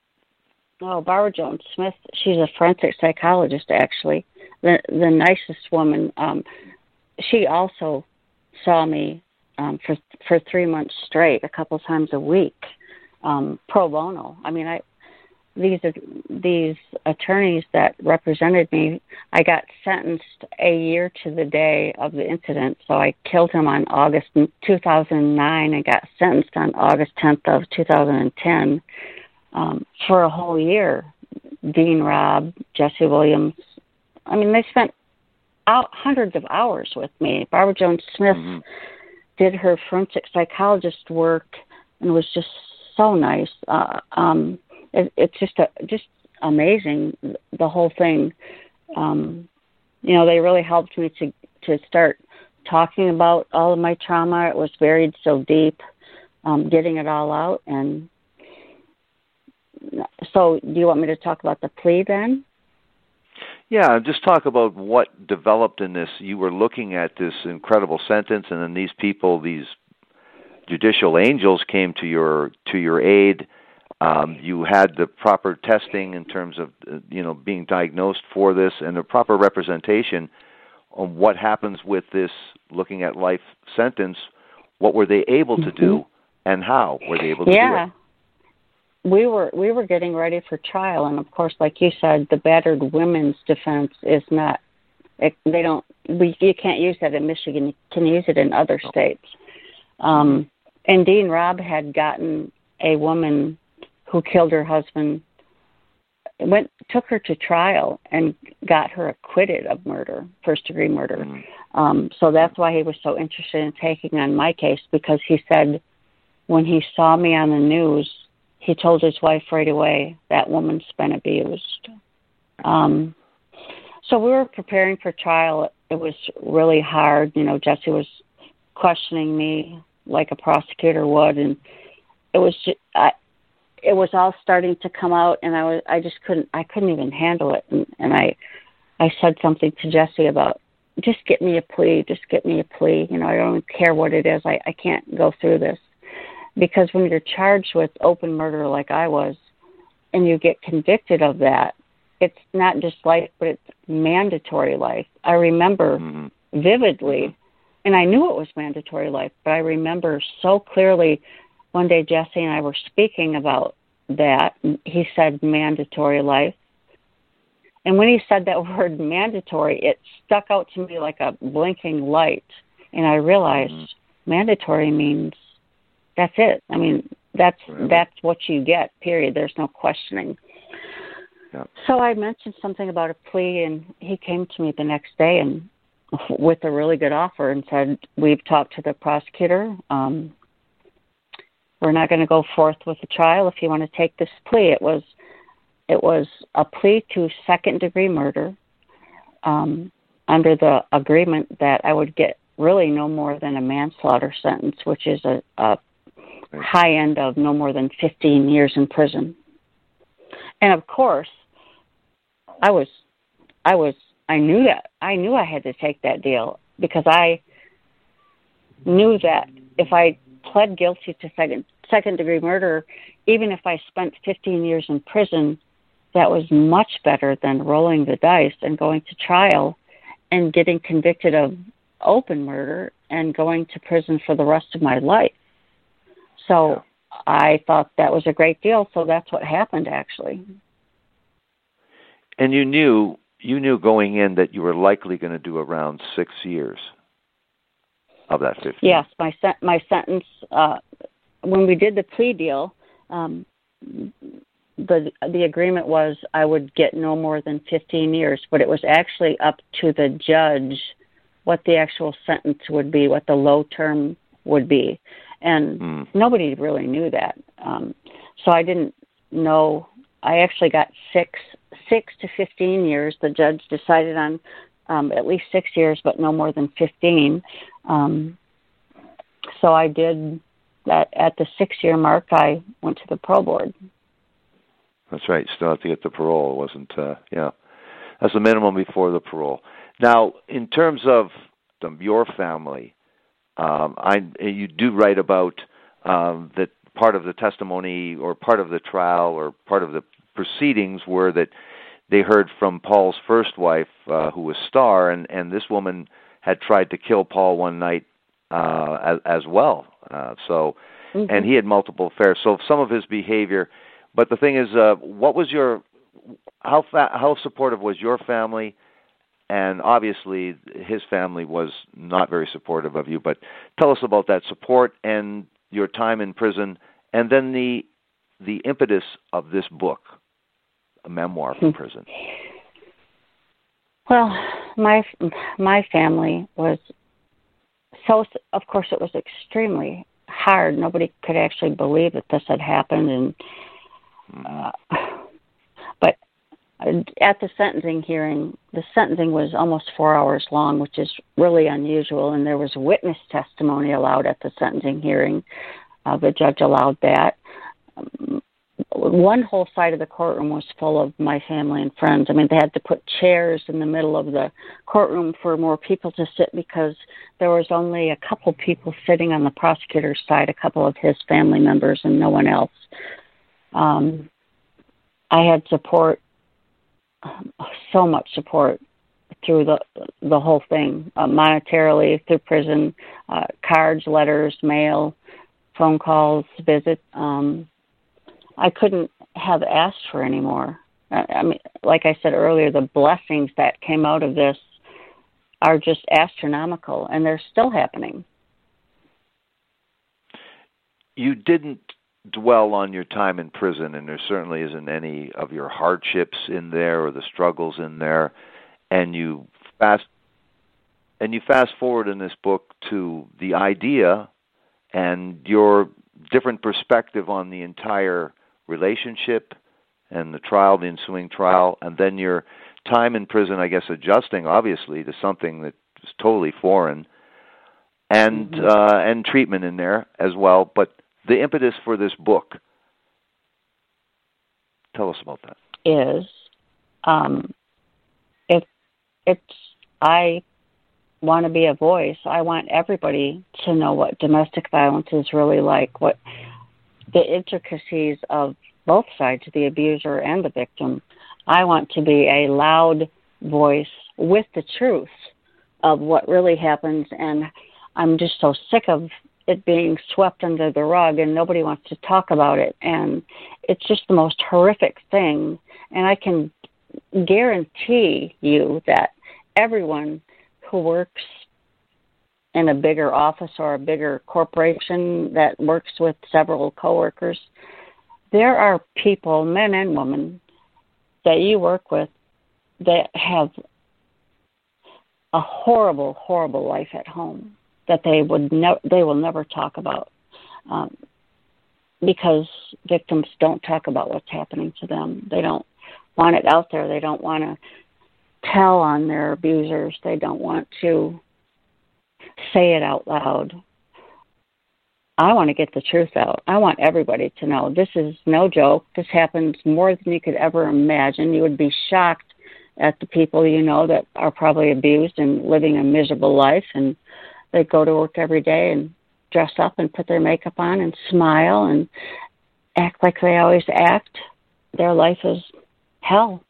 Oh, Barbara Jones Smith, she's a forensic psychologist, actually, the the nicest woman. Um, she also saw me um, for for three months straight, a couple times a week, um, pro bono. I mean, I these these attorneys that represented me, I got sentenced a year to the day of the incident. So I killed him on August two thousand nine and got sentenced on August tenth of two thousand ten. Um, for a whole year, Dean Robb, Jesse Williams, I mean, they spent out hundreds of hours with me. Barbara Jones Smith mm-hmm. did her forensic psychologist work and was just so nice. Uh, um, it, it's just a, just amazing, the whole thing. Um, you know, they really helped me to to start talking about all of my trauma. It was buried so deep, um, getting it all out. And so, do you want me to talk about the plea then? Yeah, just talk about what developed in this. You were looking at this incredible sentence, and then these people, these judicial angels, came to your to your aid. Um, you had the proper testing in terms of uh, you know being diagnosed for this, and the proper representation on what happens with this. Looking at life sentence, what were they able to do, and how were they able to yeah. do it? We were we were getting ready for trial, and of course, like you said, the battered women's defense is not. It, they don't. We you can't use that in Michigan. You can use it in other states. Um, and Dean Robb had gotten a woman who killed her husband. Went took her to trial and got her acquitted of murder, first degree murder. Mm-hmm. Um, so that's why he was so interested in taking on my case, because he said when he saw me on the news, he told his wife right away, that woman's been abused. Um, so we were preparing for trial. It was really hard. You know, Jesse was questioning me like a prosecutor would, and it was just, I, it was all starting to come out, and I was I just couldn't I couldn't even handle it. And, and I I said something to Jesse about, just get me a plea, just get me a plea. You know, I don't care what it is. I, I can't go through this. Because when you're charged with open murder like I was, and you get convicted of that, it's not just life, but it's mandatory life. I remember mm-hmm. vividly, and I knew it was mandatory life, but I remember so clearly one day Jesse and I were speaking about that. He said mandatory life. And when he said that word mandatory, it stuck out to me like a blinking light. And I realized mm-hmm. mandatory means that's it. I mean, that's right. That's what you get, period. There's no questioning. Yep. So I mentioned something about a plea, and he came to me the next day and with a really good offer and said, we've talked to the prosecutor. Um, we're not going to go forth with the trial if you want to take this plea. It was it was a plea to second-degree murder um, under the agreement that I would get really no more than a manslaughter sentence, which is a, a high end of no more than fifteen years in prison. And of course, I was, I was, I knew that. I knew I had to take that deal because I knew that if I pled guilty to second, second degree murder, even if I spent fifteen years in prison, that was much better than rolling the dice and going to trial and getting convicted of open murder and going to prison for the rest of my life. So yeah. I thought that was a great deal, so that's what happened, actually. And you knew you knew going in that you were likely going to do around six years of that fifteen. Yes, my sen- my sentence, uh, when we did the plea deal, um, the the agreement was I would get no more than fifteen years, but it was actually up to the judge what the actual sentence would be, what the low term would be. And mm. nobody really knew that. Um, so I didn't know. I actually got six, six to fifteen years. The judge decided on um, at least six years, but no more than fifteen. Um, so I did that. At the six-year mark, I went to the parole board. That's right. Still have to get the parole. It wasn't, uh, yeah. That's the minimum before the parole. Now, in terms of um, your family, Um, I you do write about um, that part of the testimony or part of the trial or part of the proceedings were that they heard from Paul's first wife, uh, who was Star, and, and this woman had tried to kill Paul one night uh, as, as well. Uh, so, mm-hmm. and he had multiple affairs. So some of his behavior. But the thing is, uh, what was your how fa- how supportive was your family? And obviously, his family was not very supportive of you. But tell us about that support and your time in prison, and then the the impetus of this book, a memoir from prison. Well, my my family was so. Of course, it was extremely hard. Nobody could actually believe that this had happened, and uh, but at the sentencing hearing, the sentencing was almost four hours long, which is really unusual, and there was witness testimony allowed at the sentencing hearing. Uh, the judge allowed that. Um, one whole side of the courtroom was full of my family and friends. I mean, they had to put chairs in the middle of the courtroom for more people to sit because there was only a couple people sitting on the prosecutor's side, a couple of his family members, and no one else. Um, I had support, so much support through the the whole thing, uh, monetarily, through prison, uh, cards, letters, mail, phone calls, visits. Um, I couldn't have asked for any more. I, I mean, like I said earlier, the blessings that came out of this are just astronomical, and they're still happening. You didn't dwell on your time in prison, and there certainly isn't any of your hardships in there or the struggles in there. And you fast and you fast forward in this book to the idea and your different perspective on the entire relationship and the trial, the ensuing trial, and then your time in prison, I guess, adjusting, obviously, to something that is totally foreign, and mm-hmm. uh, and treatment in there as well. But the impetus for this book, tell us about that. Is, um, it, it's, I want to be a voice. I want everybody to know what domestic violence is really like, what the intricacies of both sides, the abuser and the victim. I want to be a loud voice with the truth of what really happens, and I'm just so sick of it being swept under the rug and nobody wants to talk about it, and it's just the most horrific thing. And I can guarantee you that everyone who works in a bigger office or a bigger corporation that works with several coworkers, there are people, men and women, that you work with that have a horrible, horrible life at home that they would ne- they will never talk about, um, because victims don't talk about what's happening to them. They don't want it out there. They don't want to tell on their abusers. They don't want to say it out loud. I want to get the truth out. I want everybody to know this is no joke. This happens more than you could ever imagine. You would be shocked at the people you know that are probably abused and living a miserable life, and they go to work every day and dress up and put their makeup on and smile and act like they always act. Their life is hell.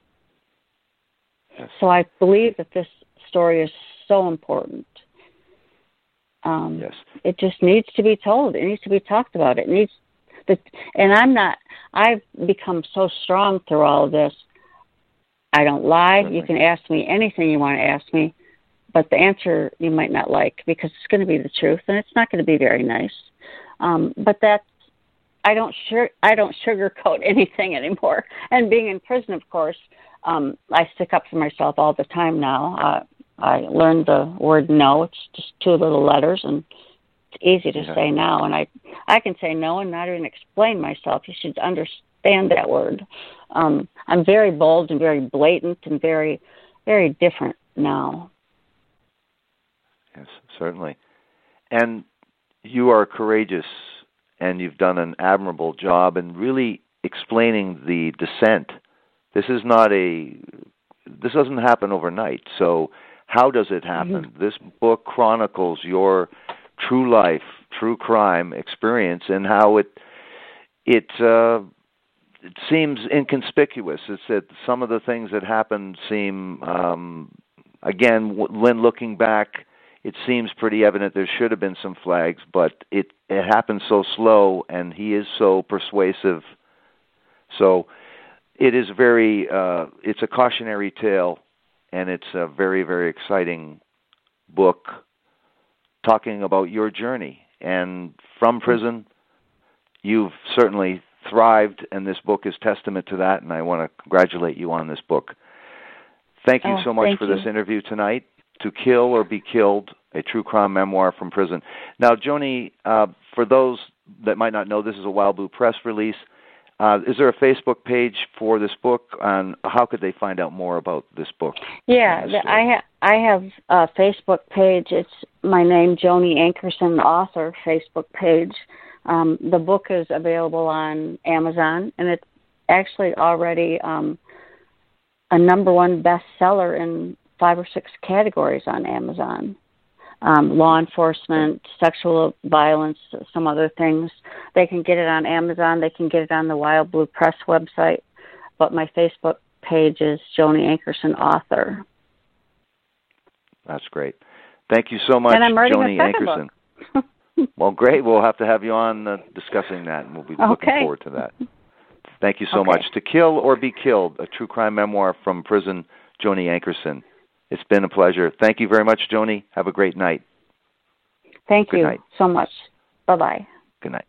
Yes. So I believe that this story is so important. Um, yes. It just needs to be told. It needs to be talked about. It needs, the, and I'm not. I've become so strong through all of this. I don't lie. Certainly. You can ask me anything you want to ask me, but the answer you might not like because it's going to be the truth, and it's not going to be very nice. Um, but that's, I don't sure I don't sugarcoat anything anymore. And being in prison, of course, um, I stick up for myself all the time now. Uh, I learned the word no. It's just two little letters, and it's easy to yeah. say now. And I, I can say no and not even explain myself. You should understand that word. Um, I'm very bold and very blatant and very, very different now. Yes, certainly. And you are courageous, and you've done an admirable job in really explaining the descent. This is not a, this doesn't happen overnight. So how does it happen? Mm-hmm. This book chronicles your true life, true crime experience, and how it it uh, it seems inconspicuous. It's that some of the things that happened seem, um, again, when looking back, it seems pretty evident there should have been some flags, but it, it happened so slow, and he is so persuasive. So it is very, uh, it's a cautionary tale, and it's a very, very exciting book talking about your journey. And from prison, you've certainly thrived, and this book is testament to that, and I want to congratulate you on this book. Thank you Oh, so much thank for you. this interview tonight. To Kill or Be Killed, a true crime memoir from prison. Now, Joni, uh, for those that might not know, this is a Wild Blue Press release. Uh, is there a Facebook page for this book, and how could they find out more about this book? Yeah, the, I, ha- I have a Facebook page. It's my name, Joni Ankerson, author, Facebook page. Um, the book is available on Amazon, and it's actually already um, a number one bestseller in five or six categories on Amazon. Um, law enforcement, sexual violence, some other things. They can get it on Amazon. They can get it on the Wild Blue Press website. But my Facebook page is Joni Ankerson, author. That's great. Thank you so much, and I'm writing Joni a second Ankerson. book. Well, great. We'll have to have you on uh, discussing that, and we'll be looking Okay. forward to that. Thank you so Okay. much. To Kill or Be Killed, a true crime memoir from prison, Joni Ankerson. It's been a pleasure. Thank you very much, Joni. Have a great night. Thank Good you night. so much. Bye-bye. Good night.